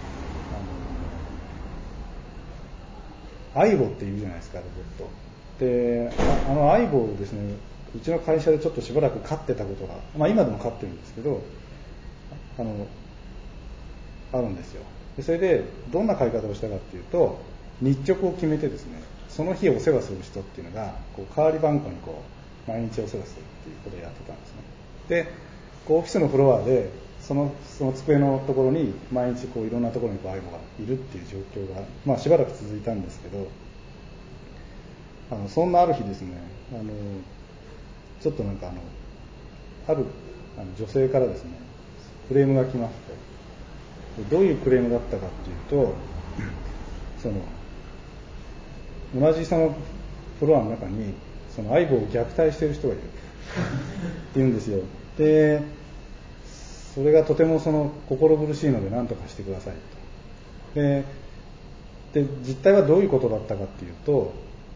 アイボっていうじゃないですか、ロボットで、アイボをですね、うちの会社でちょっとしばらく飼ってたことが、今でも飼ってるんですけど、あるんですよ。でそれでどんな飼い方をしたかっていうと、日直を決めてですね、その日お世話する人っていうのがこう代わり番号にこう毎日お世話するっていうことをやってたんですね。でこうオフィスのフロアでその机のところに毎日こういろんなところにこうアイボがいるっていう状況が、しばらく続いたんですけど、そんなある日ですね、ちょっとなんかある女性からですね、クレームが来まして、どういうクレームだったかっていうと、同じそのフロアの中にその相棒を虐待している人がいるって言うんですよ。でそれがとても心苦しいので何とかしてくださいと。で実態はどういうことだったかっていうと、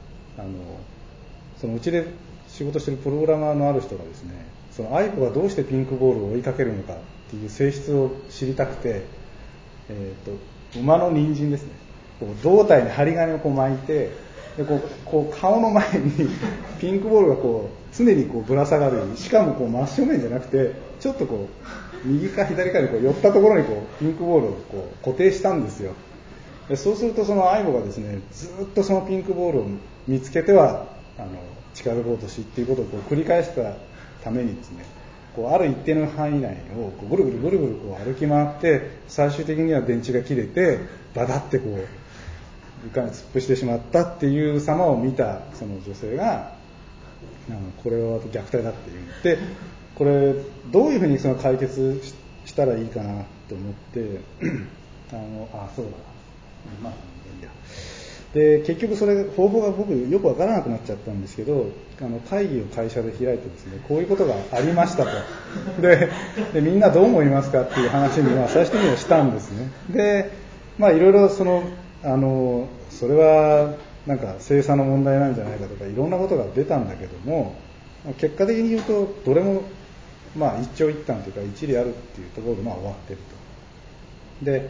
そのうちで仕事しているプログラマーのある人がですね、そのアイボがどうしてピンクボールを追いかけるのかっていう性質を知りたくて、馬の人参ですね、こう胴体に針金をこう巻いて、でこう顔の前にピンクボールがこう常にこうぶら下がるように、しかもこう真正面じゃなくてちょっとこう右か左かにこう寄ったところにこうピンクボールをこう固定したんですよ。でそうするとそのアイボがですね、ずっとそのピンクボールを見つけては近づこうとしっていうことをこう繰り返したためにですね、こうある一定の範囲内をこうぐるぐるぐるぐるこう歩き回って、最終的には電池が切れてバタってこう床に突っ伏してしまったっていう様を見たその女性が、これは虐待だって言って、これどういうふうにその解決したらいいかなと思ってそうだ、まあいいや。で結局それ方法が僕よくわからなくなっちゃったんですけど、会議を会社で開いてですね、こういうことがありましたと。でみんなどう思いますかっていう話には最終的にはしたんですね。でいろいろそれはなんか精査の問題なんじゃないかとかいろんなことが出たんだけども、結果的に言うとどれも一長一短というか一理あるっていうところで終わってると。で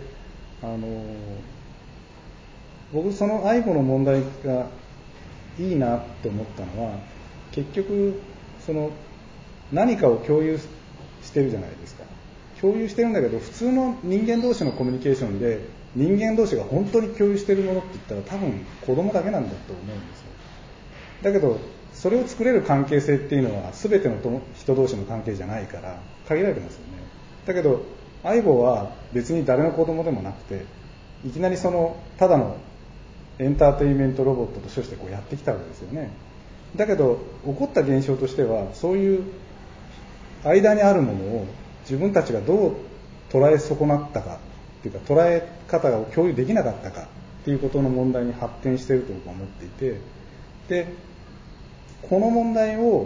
僕そのアイボの問題がいいなと思ったのは、結局何かを共有してるじゃないですか。共有してるんだけど、普通の人間同士のコミュニケーションで人間同士が本当に共有してるものって言ったら多分子供だけなんだと思うんですよ。だけどそれを作れる関係性っていうのは全ての人同士の関係じゃないから限られてますよね。だけどアイボは別に誰の子供でもなくて、いきなりただのエンターテインメントロボットとしてこうやってきたわけですよね。だけど起こった現象としては、そういう間にあるものを自分たちがどう捉え損なったかっていうか、捉え方を共有できなかったかっていうことの問題に発展していると僕は思っていて、でこの問題を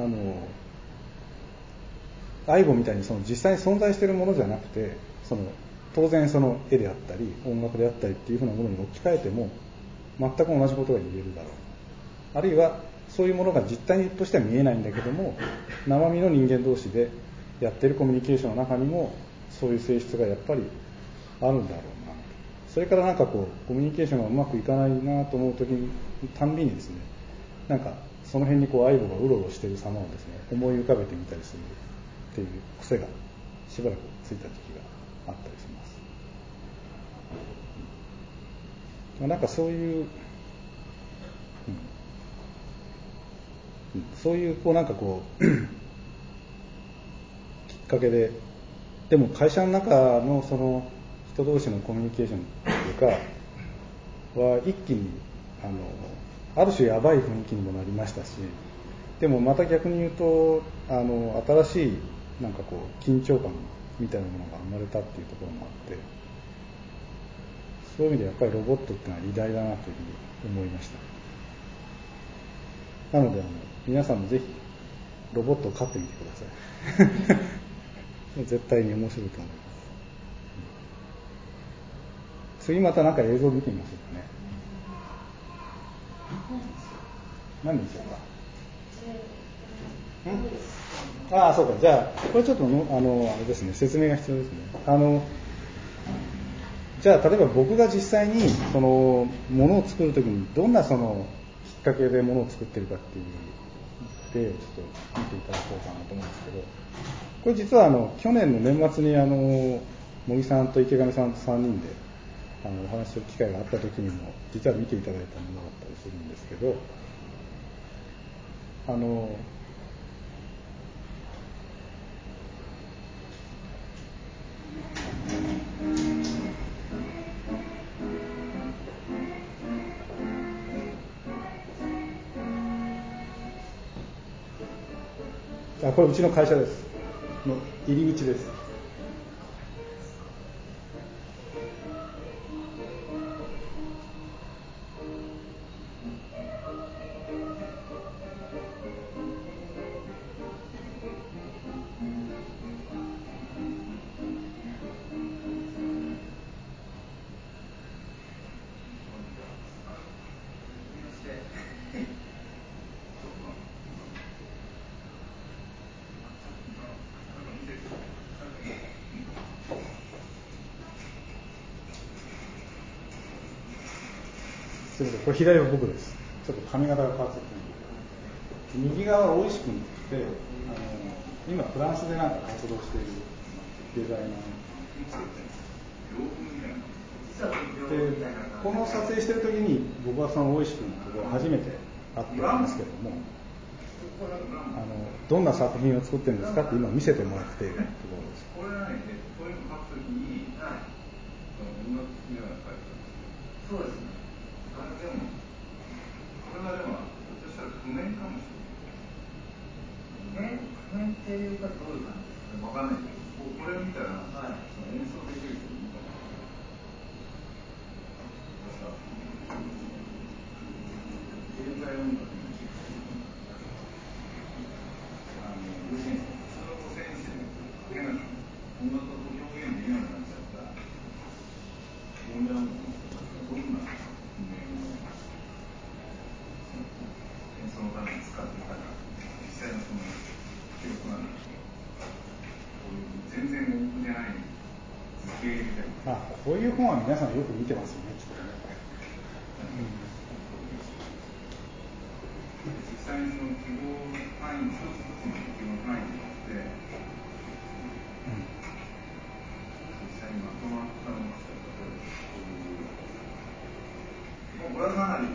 アイボみたいに実際に存在しているものじゃなくて、当然絵であったり音楽であったりっていうふうなものに置き換えても全く同じことが言えるだろう。あるいはそういうものが実態としては見えないんだけども、生身の人間同士でやっているコミュニケーションの中にもそういう性質がやっぱりあるんだろうな。それからコミュニケーションがうまくいかないなと思う時にたんびにですね、 その辺にこう相棒がうろうろしている様をですね思い浮かべてみたりするっていう癖がしばらくついた時期があったりします。なんかそういう、そういうこうなんかこうきっかけで、でも会社の中のその人同士のコミュニケーションというかは一気にある種やばい雰囲気にもなりましたし、でもまた逆に言うと新しいなんかこう緊張感みたいなものが生まれたっていうところもあって、そういう意味でやっぱりロボットってのは偉大だなというふうに思いました。なので皆さんもぜひロボットを飼ってみてください絶対に面白いと思います。次またなんか映像見てみましょうかね。何でしょうか。ああ、そうか。じゃあこれちょっとあれですね、説明が必要ですね。じゃあ例えば僕が実際にそのものを作るときにどんなそのきっかけでものを作ってるかっていうでちょっと見ていただこうかなと思うんですけど、これ実は去年の年末に茂木さんと池上さんと3人でお話しする機会があったときにも実は見ていただいたものだったりするんですけど、これうちの会社ですの入り口です。これ左は僕です。ちょっと髪型が変わってきて、右側は大石君って今フランスでなんか活動しているデザイナーで、この撮影してる時に僕はその大石君と初めて会ったんですけども、どんな作品を作ってるんですかって今見せてもらっているところです。これはね、こういうの書くときに、そうですね。これはでも、ひょっとしたら譜面かもしれない。譜面っていうかどういう感じですか？わかんないけど、これを見たら、演奏できる人いるかな。現在音楽のチック要するに普通のセンスで書けなくて、音楽を表現できなくなっちゃった問題なのかもしれないけど、どんな譜面を演奏のために使っていたか、実際のその記録なんだけど、こういう全然音符じゃない図形みたいな。こういう本は皆さんよく見てますよね、きっとね。実際にその記号範囲、一つ一つの記号範囲によって、実際にまとまったのがこれはかなり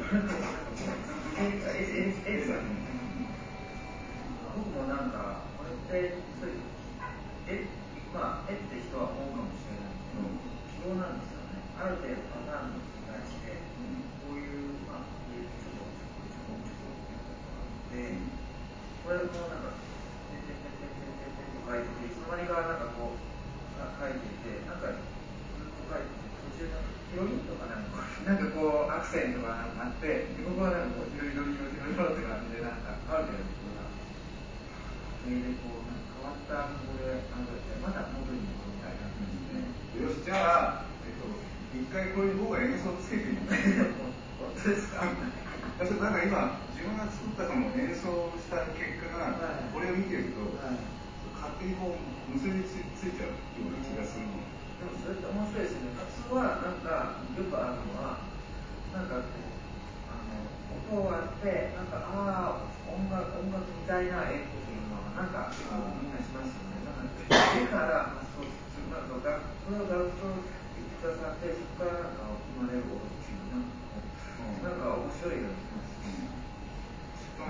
僕もなんかこれって絵って人は思うかもしれないけど、記号なんですよね。ある程度パターンの繰り返しで、こういうちょこで、これをこうなんかてててててててと書いてて、いつの間にかなんかこう書いていて、なんかずっと書いてて、途中なんかヒロインとかなんかこうアクセントがあって、僕はなんかこうヒロインって感じでなんかある程度こうなそれでこうなんか変わったここでまだ元に戻りたいなと思って。よし、じゃあ一回これに僕が演奏つけてみます。本当ですか？なんか今自分が作ったその演奏した結果が、これを見てると、勝手にこう結びついちゃうような気がするの。でもそれって面白いですね。普通はなんかよくあるのはなんかこう音を割ってなんか音たいな絵っていうのはなんかみんなしますよね。なので絵から発想するとか、その学校に行ってくださって、そこからなんか生まれることっていうのはなんか面白いような気がします。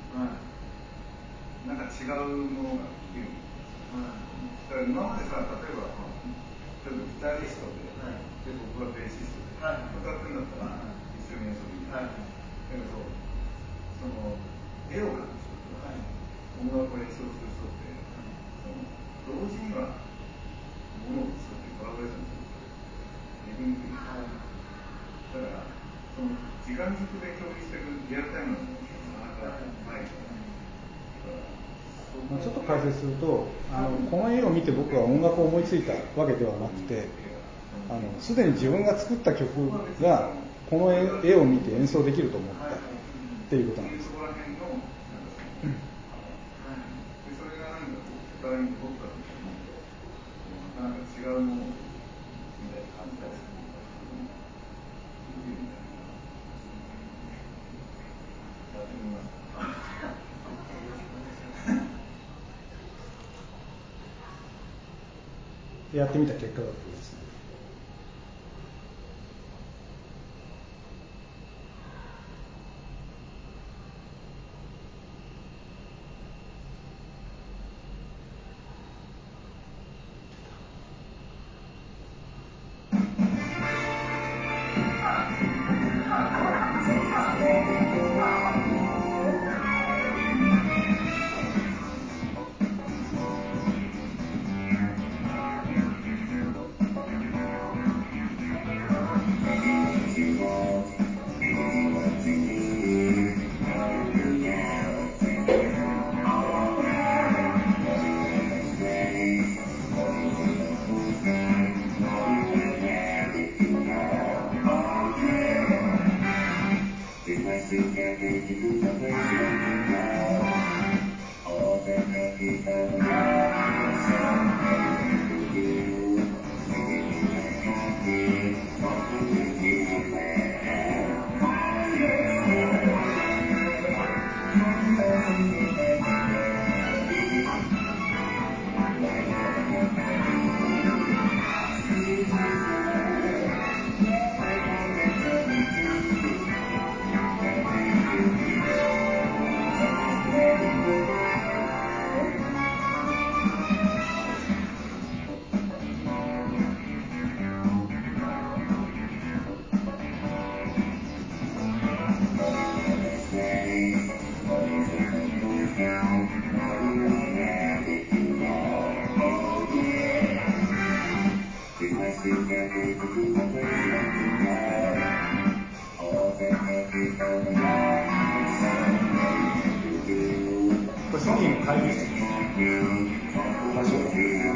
なんか違うものができる。だから今までさ、例えばギタリストで、僕はベーシストで、歌ってんだったら一緒に演奏できる。だけど、その絵を描く人とか、音楽を演奏する人って、同時にはものを作ってコラボレーションするとできにくい。だからその時間軸で共有していくリアルタイムのものってなかなかないから。 ちょっと解説すると、この絵を見て僕は音楽を思いついたわけではなくて、すでに自分が作った曲がこの絵を見て演奏できると思ったっていうことなんです。 そこら辺のそれがなんかお互いに僕たちのなかなか違うものみたいな感じたりする。やってみます。 やってみた結果だということですね。これソニーの会議室です。場所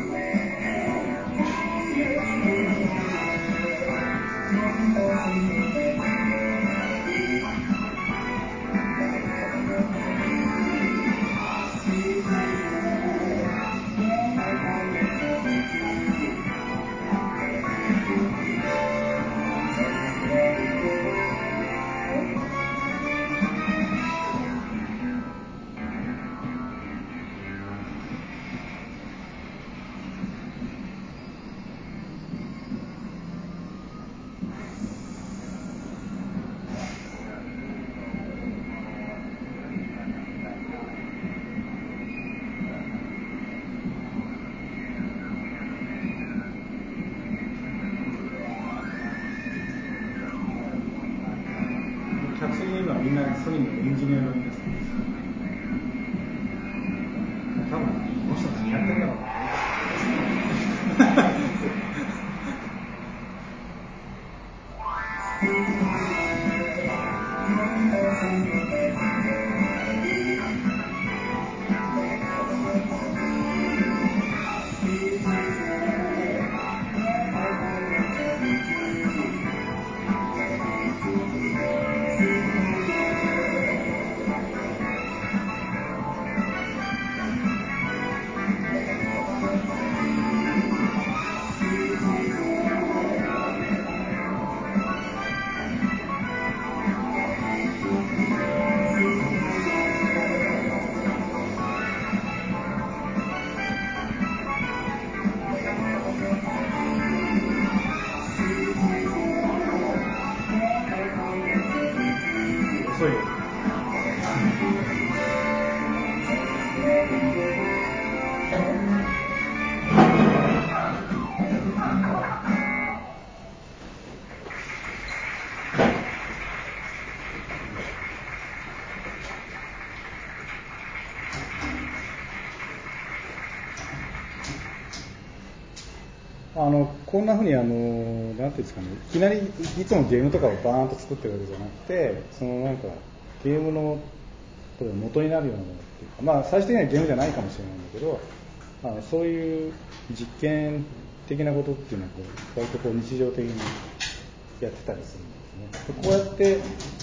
客席にいるのはみんなソニーのエンジニアの皆さんです。多分この人何やってんだろうな。 こんな風になんていうんですかね、いきなりいつもゲームとかをバーンと作ってるわけじゃなくて、そのなんかゲームの元になるようなものっていうか、まあ最終的にはゲームじゃないかもしれないんだけど、そういう実験的なことっていうのは割と日常的にやってたりするんですね。こうやって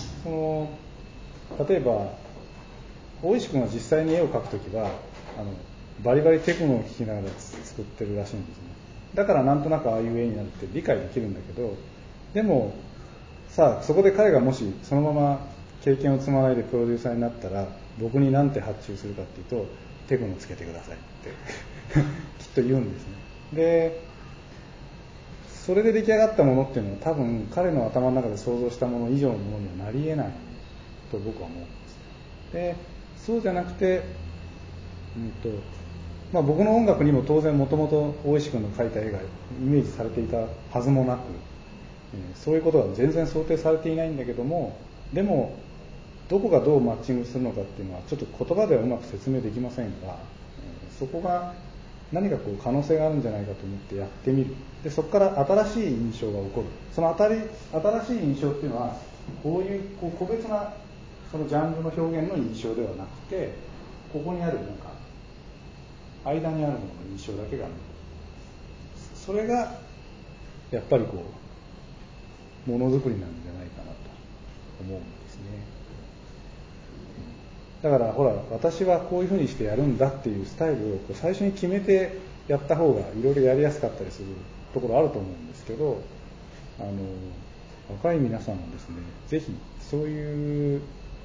例えば大石君は実際に絵を描くときはバリバリテクノを聴きながら作ってるらしいんですね。だからなんとなくああいう絵になるって理解できるんだけど、でもさあそこで彼がもしそのまま経験を積まないでプロデューサーになったら僕に何て発注するかっていうと、テクノつけてくださいってきっと言うんですね。でそれで出来上がったものっていうのは多分彼の頭の中で想像したもの以上のものにはなり得ないと僕は思うんです。でそうじゃなくて、僕の音楽にも当然もともと大石君の描いた絵がイメージされていたはずもなく、そういうことは全然想定されていないんだけども、でもどこがどうマッチングするのかっていうのはちょっと言葉ではうまく説明できませんが、そこが何か可能性があるんじゃないかと思ってやってみる。でそこから新しい印象が起こる。その新しい印象っていうのはこういう個別なそのジャンルの表現の印象ではなくて、ここにあるなんか間にあるものの印象だけがある。それがやっぱりものづくりなんじゃないかなと思うんですね。だからほら私はこういうふうにしてやるんだっていうスタイルを最初に決めてやった方がいろいろやりやすかったりするところあると思うんですけど、若い皆さんもですね、ぜひそういう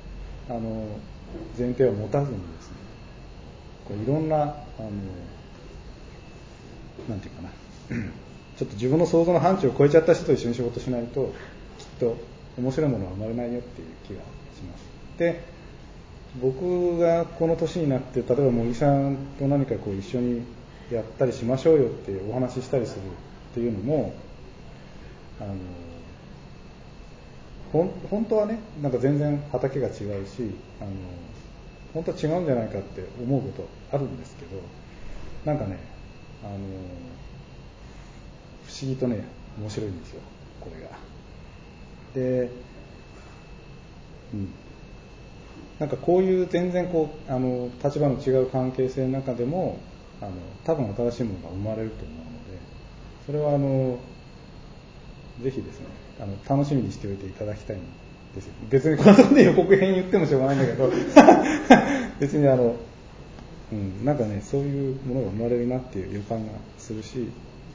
前提を持たずにですね、いろんななんていうかなちょっと自分の想像の範疇を超えちゃった人と一緒に仕事しないときっと面白いものは生まれないよっていう気がします。で僕がこの年になって例えば茂木さんと何か一緒にやったりしましょうよってお話ししたりするっていうのも本当はねなんか全然畑が違うし本当は違うんじゃないかって思うことあるんですけど、なんかね不思議とね面白いんですよこれが。で、なんかこういう全然立場の違う関係性の中でも多分新しいものが生まれると思うので、それはぜひですね楽しみにしておいていただきたいんですよ。別にこのところで予告編言ってもしょうがないんだけど別になんかねそういうものが生まれるなっていう予感がするし、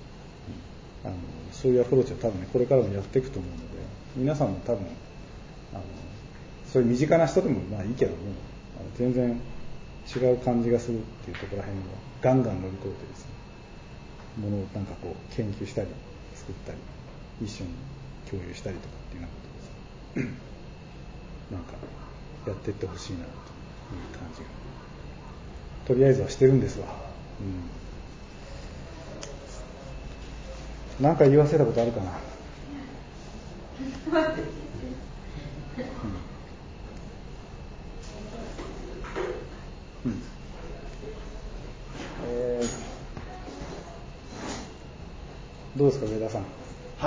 そういうアプローチは多分ねこれからもやっていくと思うので、皆さんも多分そういう身近な人でもまあいいけども全然違う感じがするっていうところら辺をガンガン乗り越えてですね、ものをなんか研究したり作ったり一緒に共有したりとかっていうようなことですなんかやっていってほしいなという感じがとりあえずはしてるんですわ。なんか言わせたことあるかな。どうですか上田さん。 はい。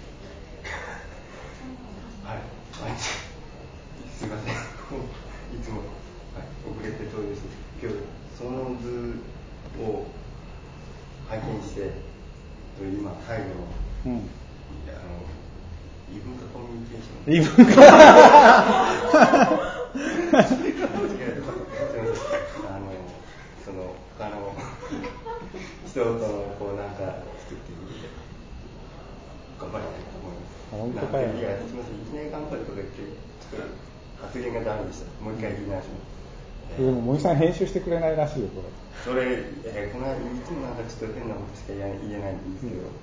すみません。いつも、遅れて登場して、今日その図を拝見して、今最後の、異文化コミュニケーション。異文化。その他の人とのなんか作ってみて頑張りたいと思います。 本当かよ。 いやすみません。いきなり頑張るとか言ってちょっと発言がダメでした。もう一回言い直します。 でも森さん編集してくれないらしいよこれ。 それ、この間いつもなんかちょっと変なことしか言えないんですけど、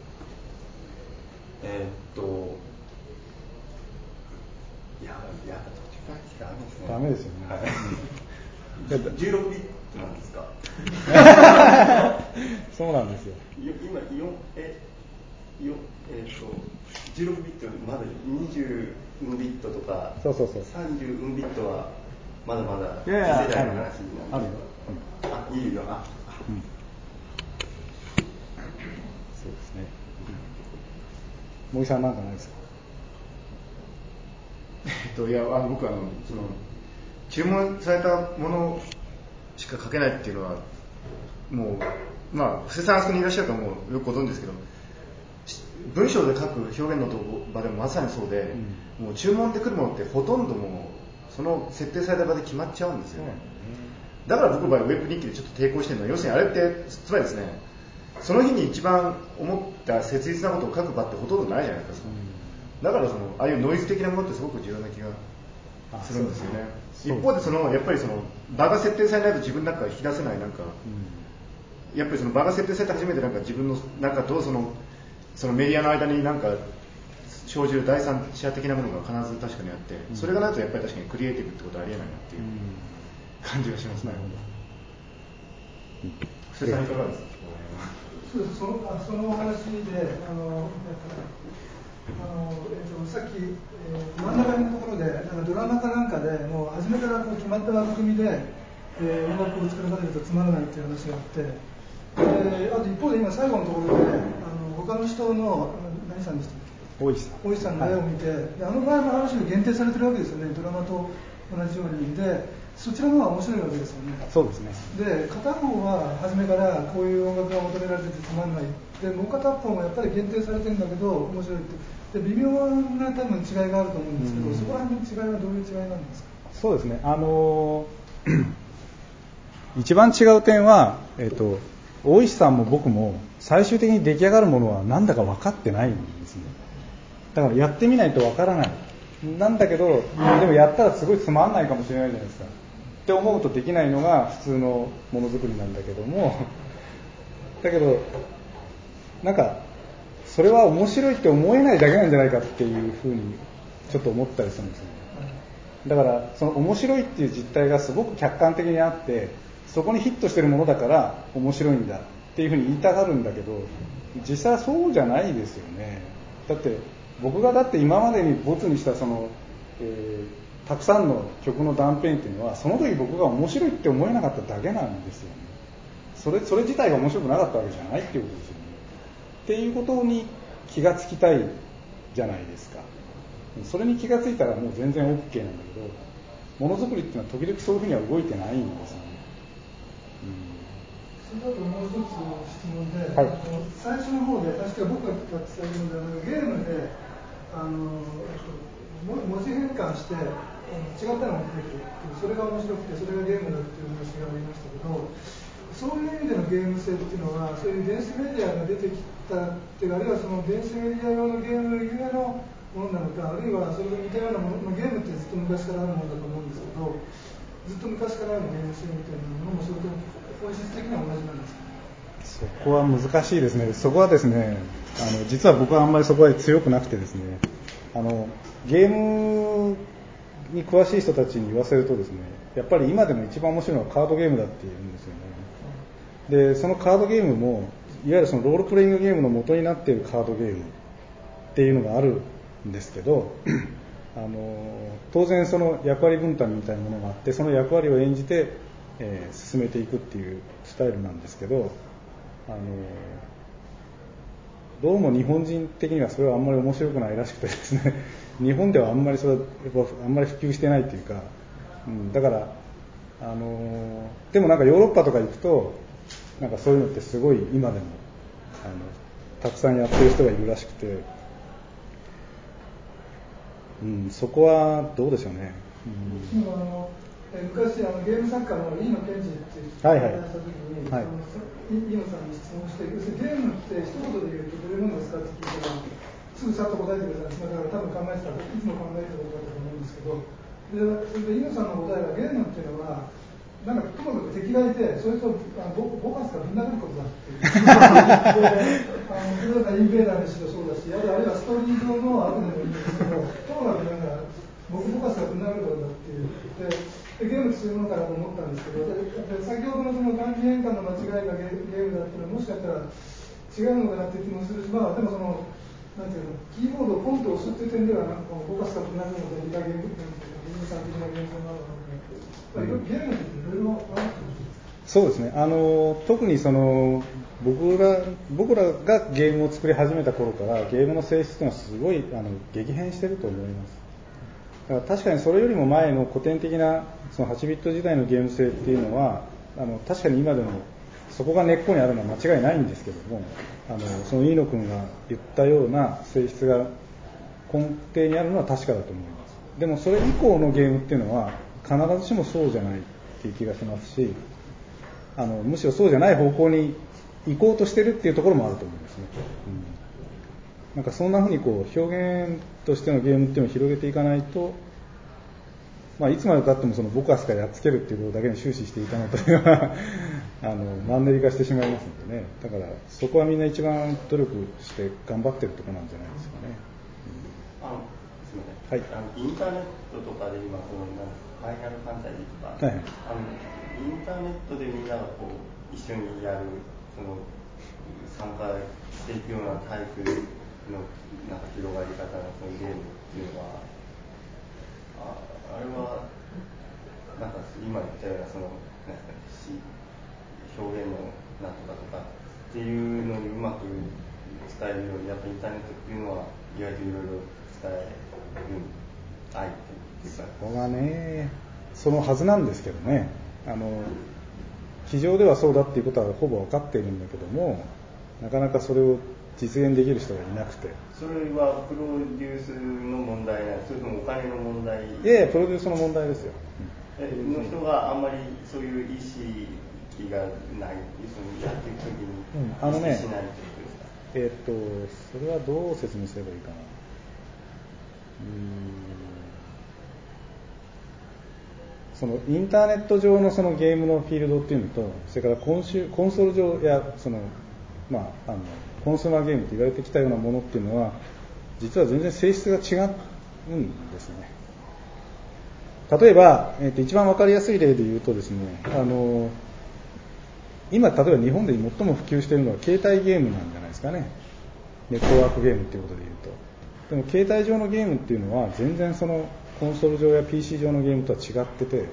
いや途中からしかダメですね。 ダメですよね。 はい。16ビットなんですか。 そうなんですよ。 今16ビットまだ20ビットとか、 そう 30ビットはまだまだ次世代の話なんで。 あるよ。 いいよ。 そうですね。 茂木さんなんかないですか？ いや僕はその注文されたものしか書けないっていうのはもう布施さんあそこにいらっしゃるからもうよくご存知ですけど、文章で書く表現の場でもまさにそうで、もう注文で来るものってほとんどもうその設定された場で決まっちゃうんですよね。だから僕の場合ウェブ日記でちょっと抵抗してるのは、要するにあれってつまりですね、その日に一番思った切実なことを書く場ってほとんどないじゃないですか。だからああいうノイズ的なものってすごく重要な気がするんですよね。一方でやっぱり場が設定されないと自分の中から引き出せないやっぱり場が設定されて初めて自分の中とそのメディアの間に生じる第三者的なものが必ず確かにあって、それがないとやっぱり確かにクリエイティブってことはありえないなっていう感じがしますね。布施さんいかがですか？ その話でさっき、真ん中のところでドラマかなんかでもう初めから決まった枠組みで、音楽を作らされるとつまらないっていう話があって、あと一方で今最後のところで他の人の何さんでしたっけ、大石さんの絵を見て、あの場合の話が限定されてるわけですよね、ドラマと同じように。でそちらの方が面白いわけですよね。 そうですね。 で片方は初めからこういう音楽が求められててつまんないで、もう片方もやっぱり限定されてるんだけど面白いってで微妙な多分違いがあると思うんですけど、そこら辺の違いはどういう違いなんですか？ そうですね、一番違う点は、大石さんも僕も最終的に出来上がるものはなんだか分かってないんですね。だからやってみないと分からないなんだけど、でもやったらすごいつまんないかもしれないじゃないですかって思うとできないのが普通のものづくりなんだけども、だけどそれは面白いって思えないだけなんじゃないかっていうふうにちょっと思ったりするんですよね。だからその面白いっていう実態がすごく客観的にあって、そこにヒットしてるものだから面白いんだっていうふうに言いたがるんだけど、実際はそうじゃないですよね。だって僕が今までにボツにしたたくさんの曲の断片っていうのは、その時僕が面白いって思えなかっただけなんですよね。それ自体が面白くなかったわけじゃないっていうことですよね。っていうことに気がつきたいじゃないですか。それに気がついたらもう全然 OK なんだけど、ものづくりっていうのは時々そういうふうには動いてないんですよね。 それだともう一つ質問で、 はい、 最初の方で確か僕が伝えるのではなく、ゲームで文字変換して違ったのが出てくる、それが面白くてそれがゲームだっていう話がありましたけど、そういう意味でのゲーム性っていうのはそういう電子メディアが出てきたっていう、あるいはその電子メディア用のゲームゆえのものなのか、あるいはそれと似たようなもの、ゲームってずっと昔からあるものだと思うんですけど、ずっと昔からあるゲーム性みたいなものもそれと本質的には同じなんですか？ そこは難しいですね。そこはですね、実は僕はあんまりそこは強くなくてですね、ゲームに詳しい人たちに言わせるとですね、やっぱり今でも一番面白いのはカードゲームだって言うんですよね。でそのカードゲームもいわゆるそのロールプレイングゲームの元になっているカードゲームっていうのがあるんですけど当然その役割分担みたいなものがあって、その役割を演じて、進めていくっていうスタイルなんですけど、どうも日本人的にはそれはあんまり面白くないらしくてですね、日本ではあんまりそれはあんまり普及してないっていうか、だからでもヨーロッパとか行くとそういうのってすごい今でもたくさんやってる人がいるらしくて、そこはどうでしょうね。 昔ゲーム作家の飯野健二っていう人が話した時に、飯野さんに質問して、ゲームって一言で言うとどういうものですかって聞いたら、すぐさっと答えてくれたんです。だから多分いつも考えてたことだと思うんですけど、それで飯野さんの答えは、ゲームっていうのはともかく敵がいて、それとボカスがぶん殴ることだっていうそれだからインベーダーにしろそうだし、あるいはストーリー上の悪でもいいんですけど、ともかくボカスがぶん殴ることだっていうでゲームってそういうものかなと思ったんですけど、先ほどのその漢字変換の間違いがゲームだっていうのはもしかしたら違うのかなっていう気もするし、でもなんていうの、キーボードをポンと押すっていう点ではボカスがぶん殴るのと似たゲーム的な現象なのかなと思って、ゲームっていろいろあるんですか？ そうですね、特に僕らがゲームを作り始めた頃からゲームの性質というのはすごい激変していると思います。だから確かにそれよりも前の古典的なその8ビット時代のゲーム性っていうのは確かに今でもそこが根っこにあるのは間違いないんですけども、その飯野君が言ったような性質が根底にあるのは確かだと思います。でもそれ以降のゲームっていうのは必ずしもそうじゃないっていう気がしますし、むしろそうじゃない方向に行こうとしてるっていうところもあると思いますね。なんかそんな風に表現としてのゲームっていうのを広げていかないと、いつまで経ってもそのボカスからやっつけるっていうことだけに終始していかないというのはマンネリ化してしまいますのでね。だからそこはみんな一番努力して頑張ってるところなんじゃないですかね。 すみません、はい、インターネットとかで今ファイナルファンタジーとか、はい、インターネットでみんなが一緒にやる参加していくようなタイプの広がり方のそのゲームっていうのはあれは今言ったような表現のなんとかとかっていうのにうまく使えるようにやっぱインターネットっていうのは意外といろいろ使えるアイテムっていうか、 そこがねそのはずなんですけどね、机上ではそうだっていうことはほぼ分かっているんだけども、なかなかそれを実現できる人がいなくて。 それはプロデュースの問題なんですか、それともお金の問題？ いやいや、プロデュースの問題ですよ。 の人があんまりそういう意識がない、やっていくときに意識しないということですか？ それはどう説明すればいいかな。そのインターネット上のそのゲームのフィールドっていうのと、それからコンソール上やコンスーマーゲームと言われてきたようなものっていうのは実は全然性質が違うんですね。例えば、一番分かりやすい例で言うとですね、今例えば日本で最も普及しているのは携帯ゲームなんじゃないですかね。ネットワークゲームっていうことで言うと。でも携帯上のゲームっていうのは全然そのコンソール上や PC 上のゲームとは違ってて、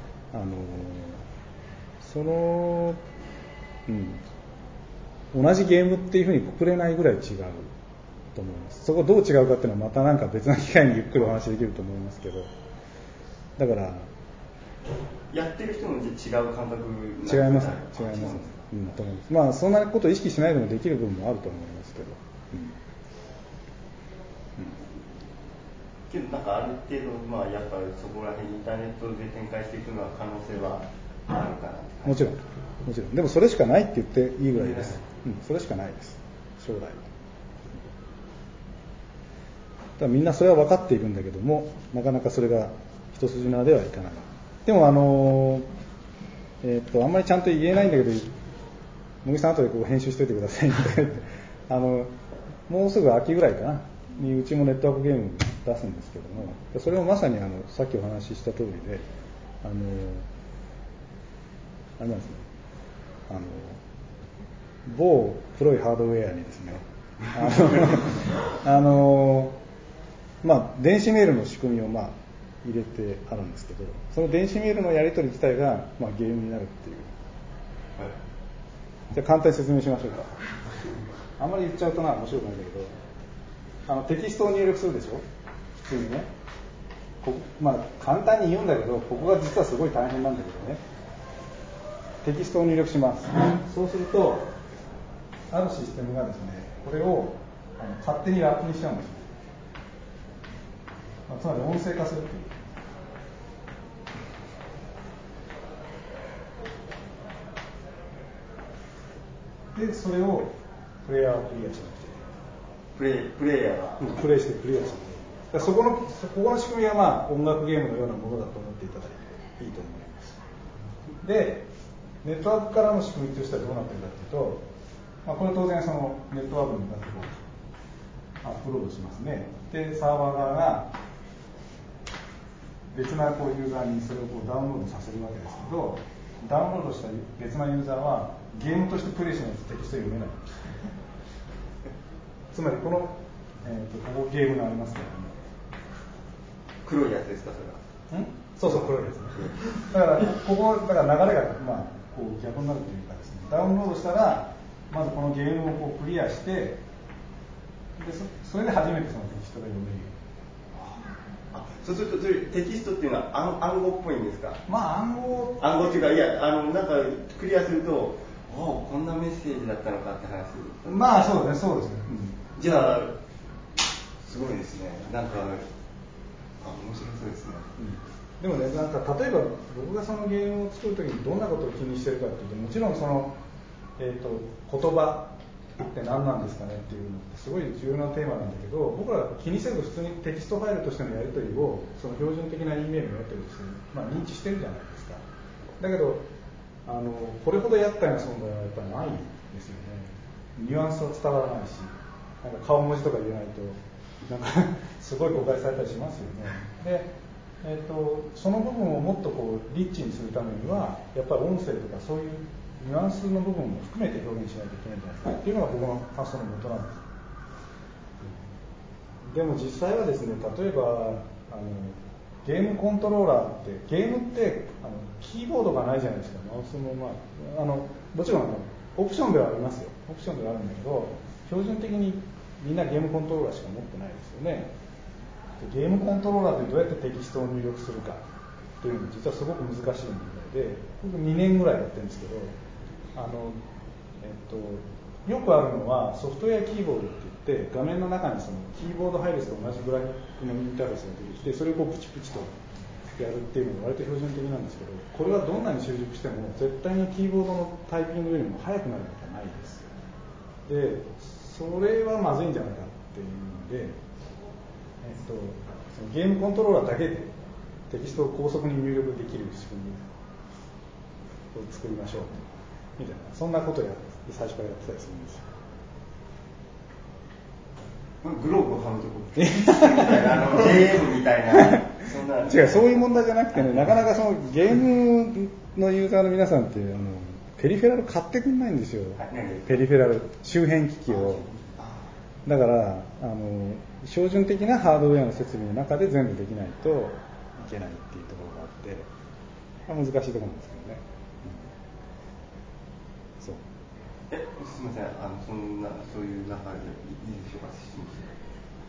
同じゲームっていうふうにくくれないぐらい違うと思います。そこどう違うかっていうのはまたなんか別な機会にゆっくりお話できると思いますけど、だからやってる人も違う感覚違いますね、と思います。そんなことを意識しないでもできる部分もあると思いますけど、 けどなんかある程度、やっぱりそこら辺インターネットで展開していくのは可能性はあるかな。 もちろん。でもそれしかないって言っていいぐらいです。それしかないです。将来は。だからみんなそれは分かっているんだけども、なかなかそれが一筋縄ではいかない。でもあんまりちゃんと言えないんだけど、茂木さん後で編集しておいてくださいってもうすぐ秋ぐらいかなにうちもネットワークゲーム出すんですけども、それもまさにさっきお話しした通りで、あれなんですね、某黒いハードウェアにですね電子メールの仕組みを入れてあるんですけど、その電子メールのやり取り自体がゲームになるっていう、じゃあ簡単に説明しましょうか。あんまり言っちゃうと面白くないんだけど、テキストを入力するでしょ、普通にね。簡単に言うんだけど、ここが実はすごい大変なんだけどね。テキストを入力します。そうするとあるシステムがですね、これを勝手にラップにしちゃうんです。つまり音声化するという。で、それをプレイヤーはクリアしなくて、 プレイヤーはプレイしてクリアして、ここの仕組みは音楽ゲームのようなものだと思っていただいていいと思います。で、ネットワークからの仕組みとしてはどうなっているかというと、これ当然そのネットワークに向かってアップロードしますね。で、サーバー側が別なユーザーにそれをダウンロードさせるわけですけど、ダウンロードした別なユーザーはゲームとしてプレイしないとテキスト読めない。つまりここゲームがありますからね。 黒いやつですか、それは。 そう黒いやつね。だから流れがこう逆になるというかですね、ダウンロードしたらまずこのゲームをこうクリアして、でそれで初めてそのテキストが読めるように。 そうするとそれテキストっていうのは暗号っぽいんですか？ まあ暗号っていうか、いやなんかクリアすると、こんなメッセージだったのかって話。 まあそうですね、そうですね。 じゃあすごいですね。なんか面白そうですね。 でもね、なんか例えば僕がそのゲームを作るときにどんなことを気にしてるかっていうと、もちろんその言葉って何なんですかねっていうのってすごい重要なテーマなんだけど、僕ら気にせず普通にテキストファイルとしてのやり取りをその標準的な E メールのやり取りとして、認知してるじゃないですか。だけどこれほど厄介な存在はやっぱりないですよね。ニュアンスは伝わらないし、なんか顔文字とか言えないとなんかすごい誤解されたりしますよね。でその部分をもっとこうリッチにするためにはやっぱり音声とかそういうニュアンスの部分も含めて表現しないといけないんじゃないかっていうのが僕の発想のもとなんです。でも実際はですね、例えばゲームコントローラーってゲームってキーボードがないじゃないですか。マウスももちろんオプションではありますよ。オプションではあるんだけど、標準的にみんなゲームコントローラーしか持ってないですよね。ゲームコントローラーでどうやってテキストを入力するかっていうのも実はすごく難しい問題で、僕2年ぐらいやってるんですけど、よくあるのはソフトウェアキーボードって言って、画面の中にそのキーボード配列と同じグラフィックのインターフェースが出てきて、それをこうプチプチとやるっていうのが割と標準的なんですけど、これはどんなに習熟しても絶対にキーボードのタイピングよりも速くなることはないです。で、それはまずいんじゃないかっていうので、そのゲームコントローラーだけでテキストを高速に入力できる仕組みを作りましょうみたいな、そんなことを最初からやってたりするんですよ。 グローブをはめとこうJM みたいなそんな違う、そういう問題じゃなくてね、なかなかそのゲームのユーザーの皆さんってペリフェラル買ってくんないんですよ。ペリフェラル周辺機器を。だから標準的なハードウェアの設備の中で全部できないといけないっていうところがあって、難しいところなんですけどね。そう。 すみません、そういう中でいいでしょうか、質問して。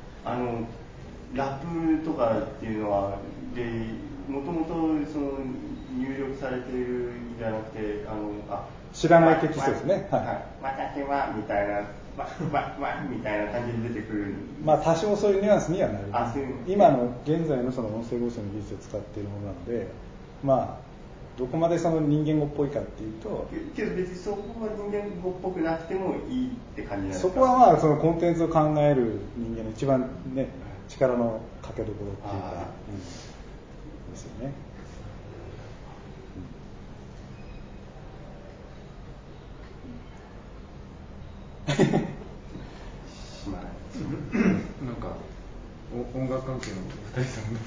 ラップとかっていうのはもともとその入力されているんじゃなくて知らないテキストですね。 私はみたいなみたいな感じで出てくる。 多少そういうニュアンスにはなります。今の現在のその音声合成の技術を使っているものなので、どこまでその人間語っぽいかっていうと、 けど別にそこは人間語っぽくなくてもいいって感じなんですか？ そこはそのコンテンツを考える人間の一番ね、力のかけどころっていうか、ですよね。 なんか音楽関係の2人さんの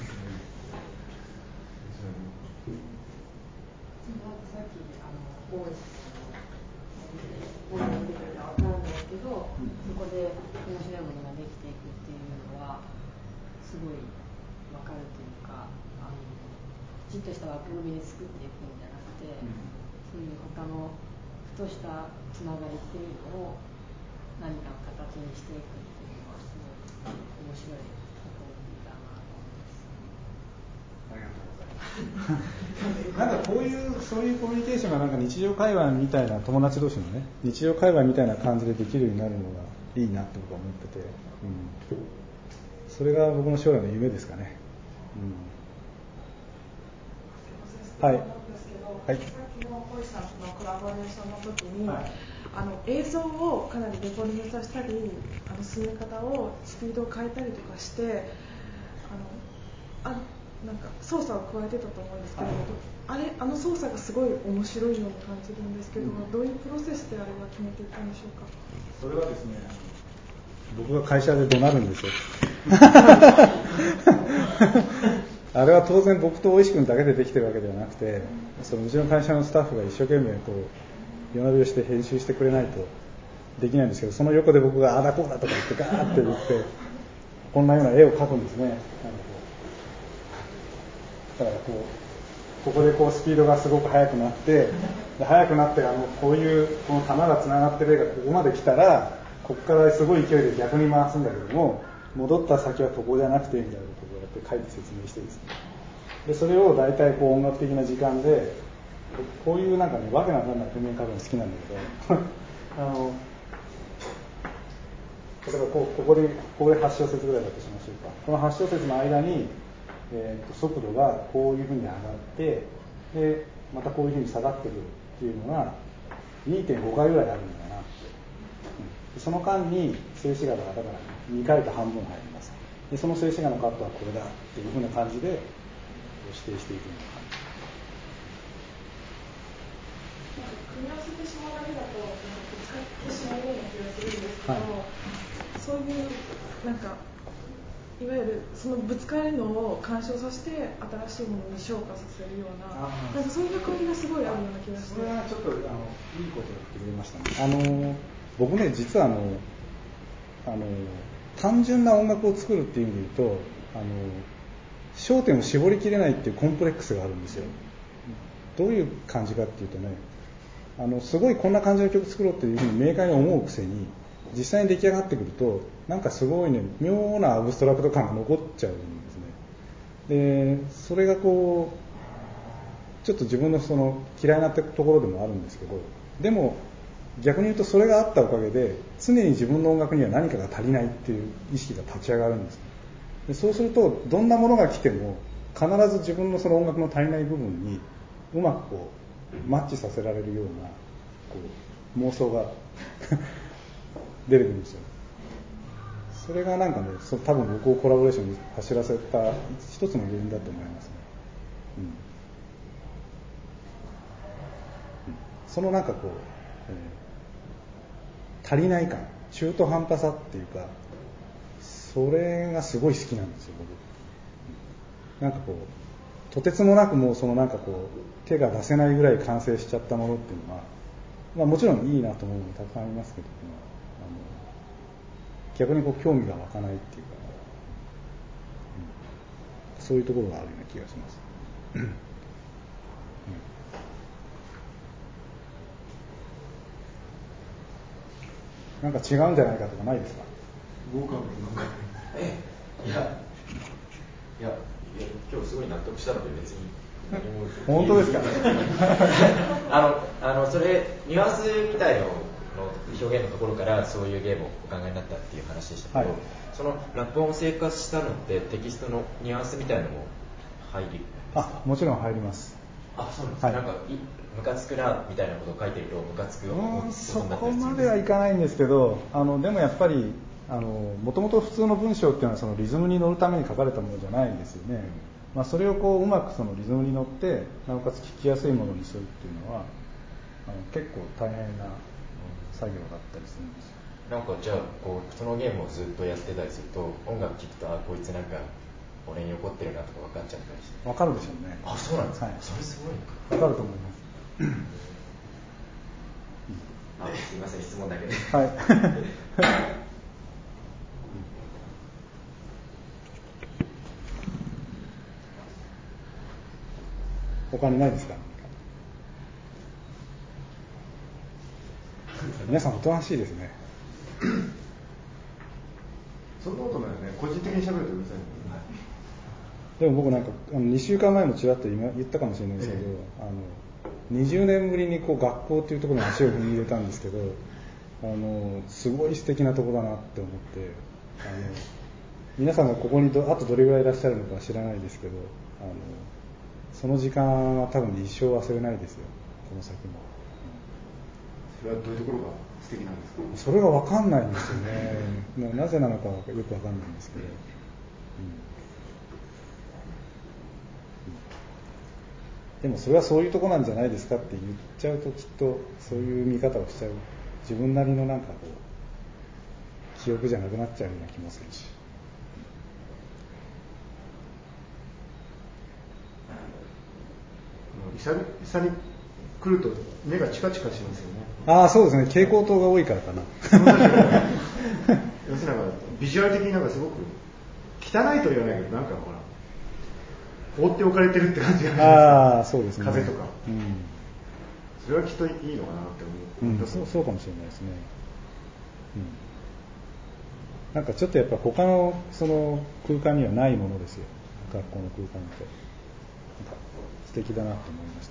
さっき大石さんが出てくるかわからないけど、そこで面白いものができていくっていうのはすごいわかるというか、きちっとした枠組みで作っていくんじゃなくて、そういう他のふとしたつながりっていうのを何かの形にしていくっていうのはすごい面白い試みだなと思います。 ありがとうございます。 なんかそういうコミュニケーションがなんか日常会話みたいな、友達同士のね、日常会話みたいな感じでできるようになるのがいいなって僕は思ってて、それが僕の将来の夢ですかね。はい。はい。 さっきの小石さんとのコラボレーションの時に、映像をかなりデフォルメさせたり、進め方をスピードを変えたりとかして、なんか操作を加えてたと思うんですけど、あの操作がすごい面白いように感じるんですけど、どういうプロセスであれは決めていったんでしょうか？ それはですね、僕が会社で怒鳴るんですよ。あれは当然僕と大石君だけでできてるわけではなくて、うちの会社のスタッフが一生懸命夜なべをして編集してくれないとできないんですけど、その横で僕があだこうだとか言ってガーって言ってこんなような絵を描くんですね。だからここでこうスピードがすごく速くなってで速くなってこういうこの玉がつながってる絵がここまで来たらここからすごい勢いで逆に回すんだけども戻った先はここじゃなくてみたいなことをやって書いて説明してですねでそれを大体こう音楽的な時間でこういうなんかねわけのわかんない譜面書くの好きなんだけど例えばここで8小節ぐらいだとしましょうか。この8小節の間に、速度がこういうふうに上がってでまたこういうふうに下がってくるっていうのが 2.5 回ぐらいあるんだなって、その間に静止画がだから2回と半分入ります。でその静止画のカットはこれだっていうふうな感じで指定していくような感じ。 組み合わせてしまうだけだと使ってしまうような気がするんですけど、そういうなんかいわゆるそのぶつかるのを干渉させて新しいものに昇華させるような、なんかそういう感じがすごいあるような気がして。 それはちょっといいこと言ってくれましたね。僕ね実は単純な音楽を作るっていう意味で言うと焦点を絞りきれないっていうコンプレックスがあるんですよ。どういう感じかっていうとねすごいこんな感じの曲作ろうっていうふうに明快に思うくせに実際に出来上がってくるとなんかすごいね妙なアブストラクト感が残っちゃうんですね。でそれがこうちょっと自分のその嫌いなところでもあるんですけどでも逆に言うとそれがあったおかげで常に自分の音楽には何かが足りないっていう意識が立ち上がるんです。でそうするとどんなものが来ても必ず自分のその音楽の足りない部分にうまくこうマッチさせられるようなこう妄想が出てくるんですよ。それがなんかね多分僕をコラボレーションに走らせた一つの原因だと思いますね。そのなんかこう、足りない感中途半端さっていうかそれがすごい好きなんですよ僕。なんかこうとてつもなくもうそのなんかこう手が出せないぐらい完成しちゃったものっていうのは、まあ、もちろんいいなと思うのもたくさんありますけども逆にこう興味が湧かないっていうか、そういうところがあるような気がします。なんか違うんじゃないかとかないですか？ 僕は今日すごい納得したので別に何も本当ですか？ それニュアンスみたいの表現のところからそういうゲームをお考えになったっていう話でしたけど、そのラップ音声化したのってテキストのニュアンスみたいなのも入りますか？ もちろん入ります。 そうなんですか。なんかムカつくなみたいなことを書いてるとムカつくそこまではいかないんですけどでもやっぱりもともと普通の文章っていうのはそのリズムに乗るために書かれたものじゃないんですよね。それをこううまくそのリズムに乗ってなおかつ聞きやすいものにするっていうのは結構大変な作業だったりするんですよ。 なんかじゃあこうそのゲームをずっとやってたりすると音楽聴くとこいつなんか俺に怒ってるなとか分かっちゃったりして。 分かるでしょうね。 そうなんですか。それすごい分かると思います。 すいません質問だけで。 他にないですか？皆さんおとなしいですね。 そんなことないよね。個人的に喋るとうるさいもんね。 でも僕なんか2週間前もちらっと言ったかもしれないですけど、20年ぶりにこう学校っていうところに足を踏み入れたんですけどすごい素敵なところだなって思って皆さんがここにあとどれぐらいいらっしゃるのか知らないですけどその時間は多分一生忘れないですよこの先も。 それはどういうところが素敵なんですか？ それが分かんないんですよね。なぜなのかよく分かんないんですけど、でもそれはそういうとこなんじゃないですかって言っちゃうときっとそういう見方をしちゃう自分なりのなんかこう記憶じゃなくなっちゃうような気もするし。 イサに来ると目がチカチカしますよね。 そうですね。蛍光灯が多いからかな。 要するにビジュアル的になんかすごく汚いと言わないけどなんかほら放っておかれてるって感じがあるじゃないですか。 ああ、そうですね。 風とか、 うん、 それはきっといいのかなって思う、 うん、そうかもしれないですね。うん、なんかちょっとやっぱ他のその空間にはないものですよ、学校の空間って。なんか素敵だなと思いました。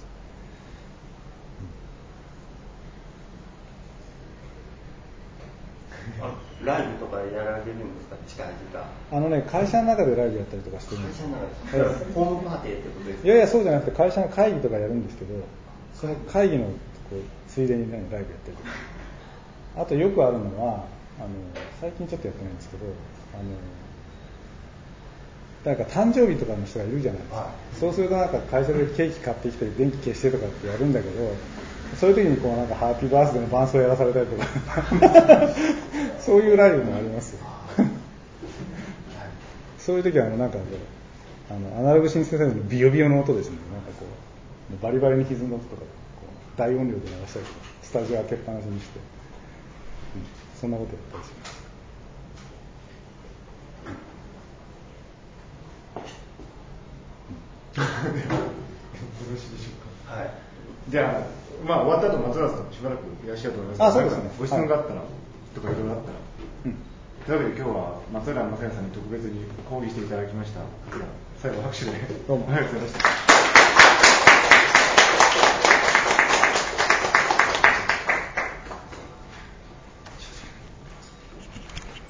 ライブとかやられるんですか、近い時間。 会社の中でライブやったりとかしてるんです。 会社の中で、ホームパーティーってことですか。 いやそうじゃなくて、会社の会議とかやるんですけど、その会議のついでにライブやったりとか。あとよくあるのは、最近ちょっとやってないんですけど、なんか誕生日とかの人がいるじゃないですか、はい、そうするとなんか会社でケーキ買ってきて電気消してとかってやるんだけど、そういう時になんかハッピーバースデーの伴奏やらされたりとかそういうライブもありますよそういう時はなんかアナログシンセサイザーのビヨビヨの音ですね、なんかバリバリに歪んだ音とか大音量で流したりとか、スタジオ開けっぱなしにして、そんなことやったりします。 よろしいでしょうか。はい。じゃあ、終わった後松原さんしばらくいらっしゃると思います。 そうですね。 ご質問があったら、とかいろいろあったら。というわけで今日は松原正也さんに特別に講義していただきました。最後拍手で。 どうもありがとうございました。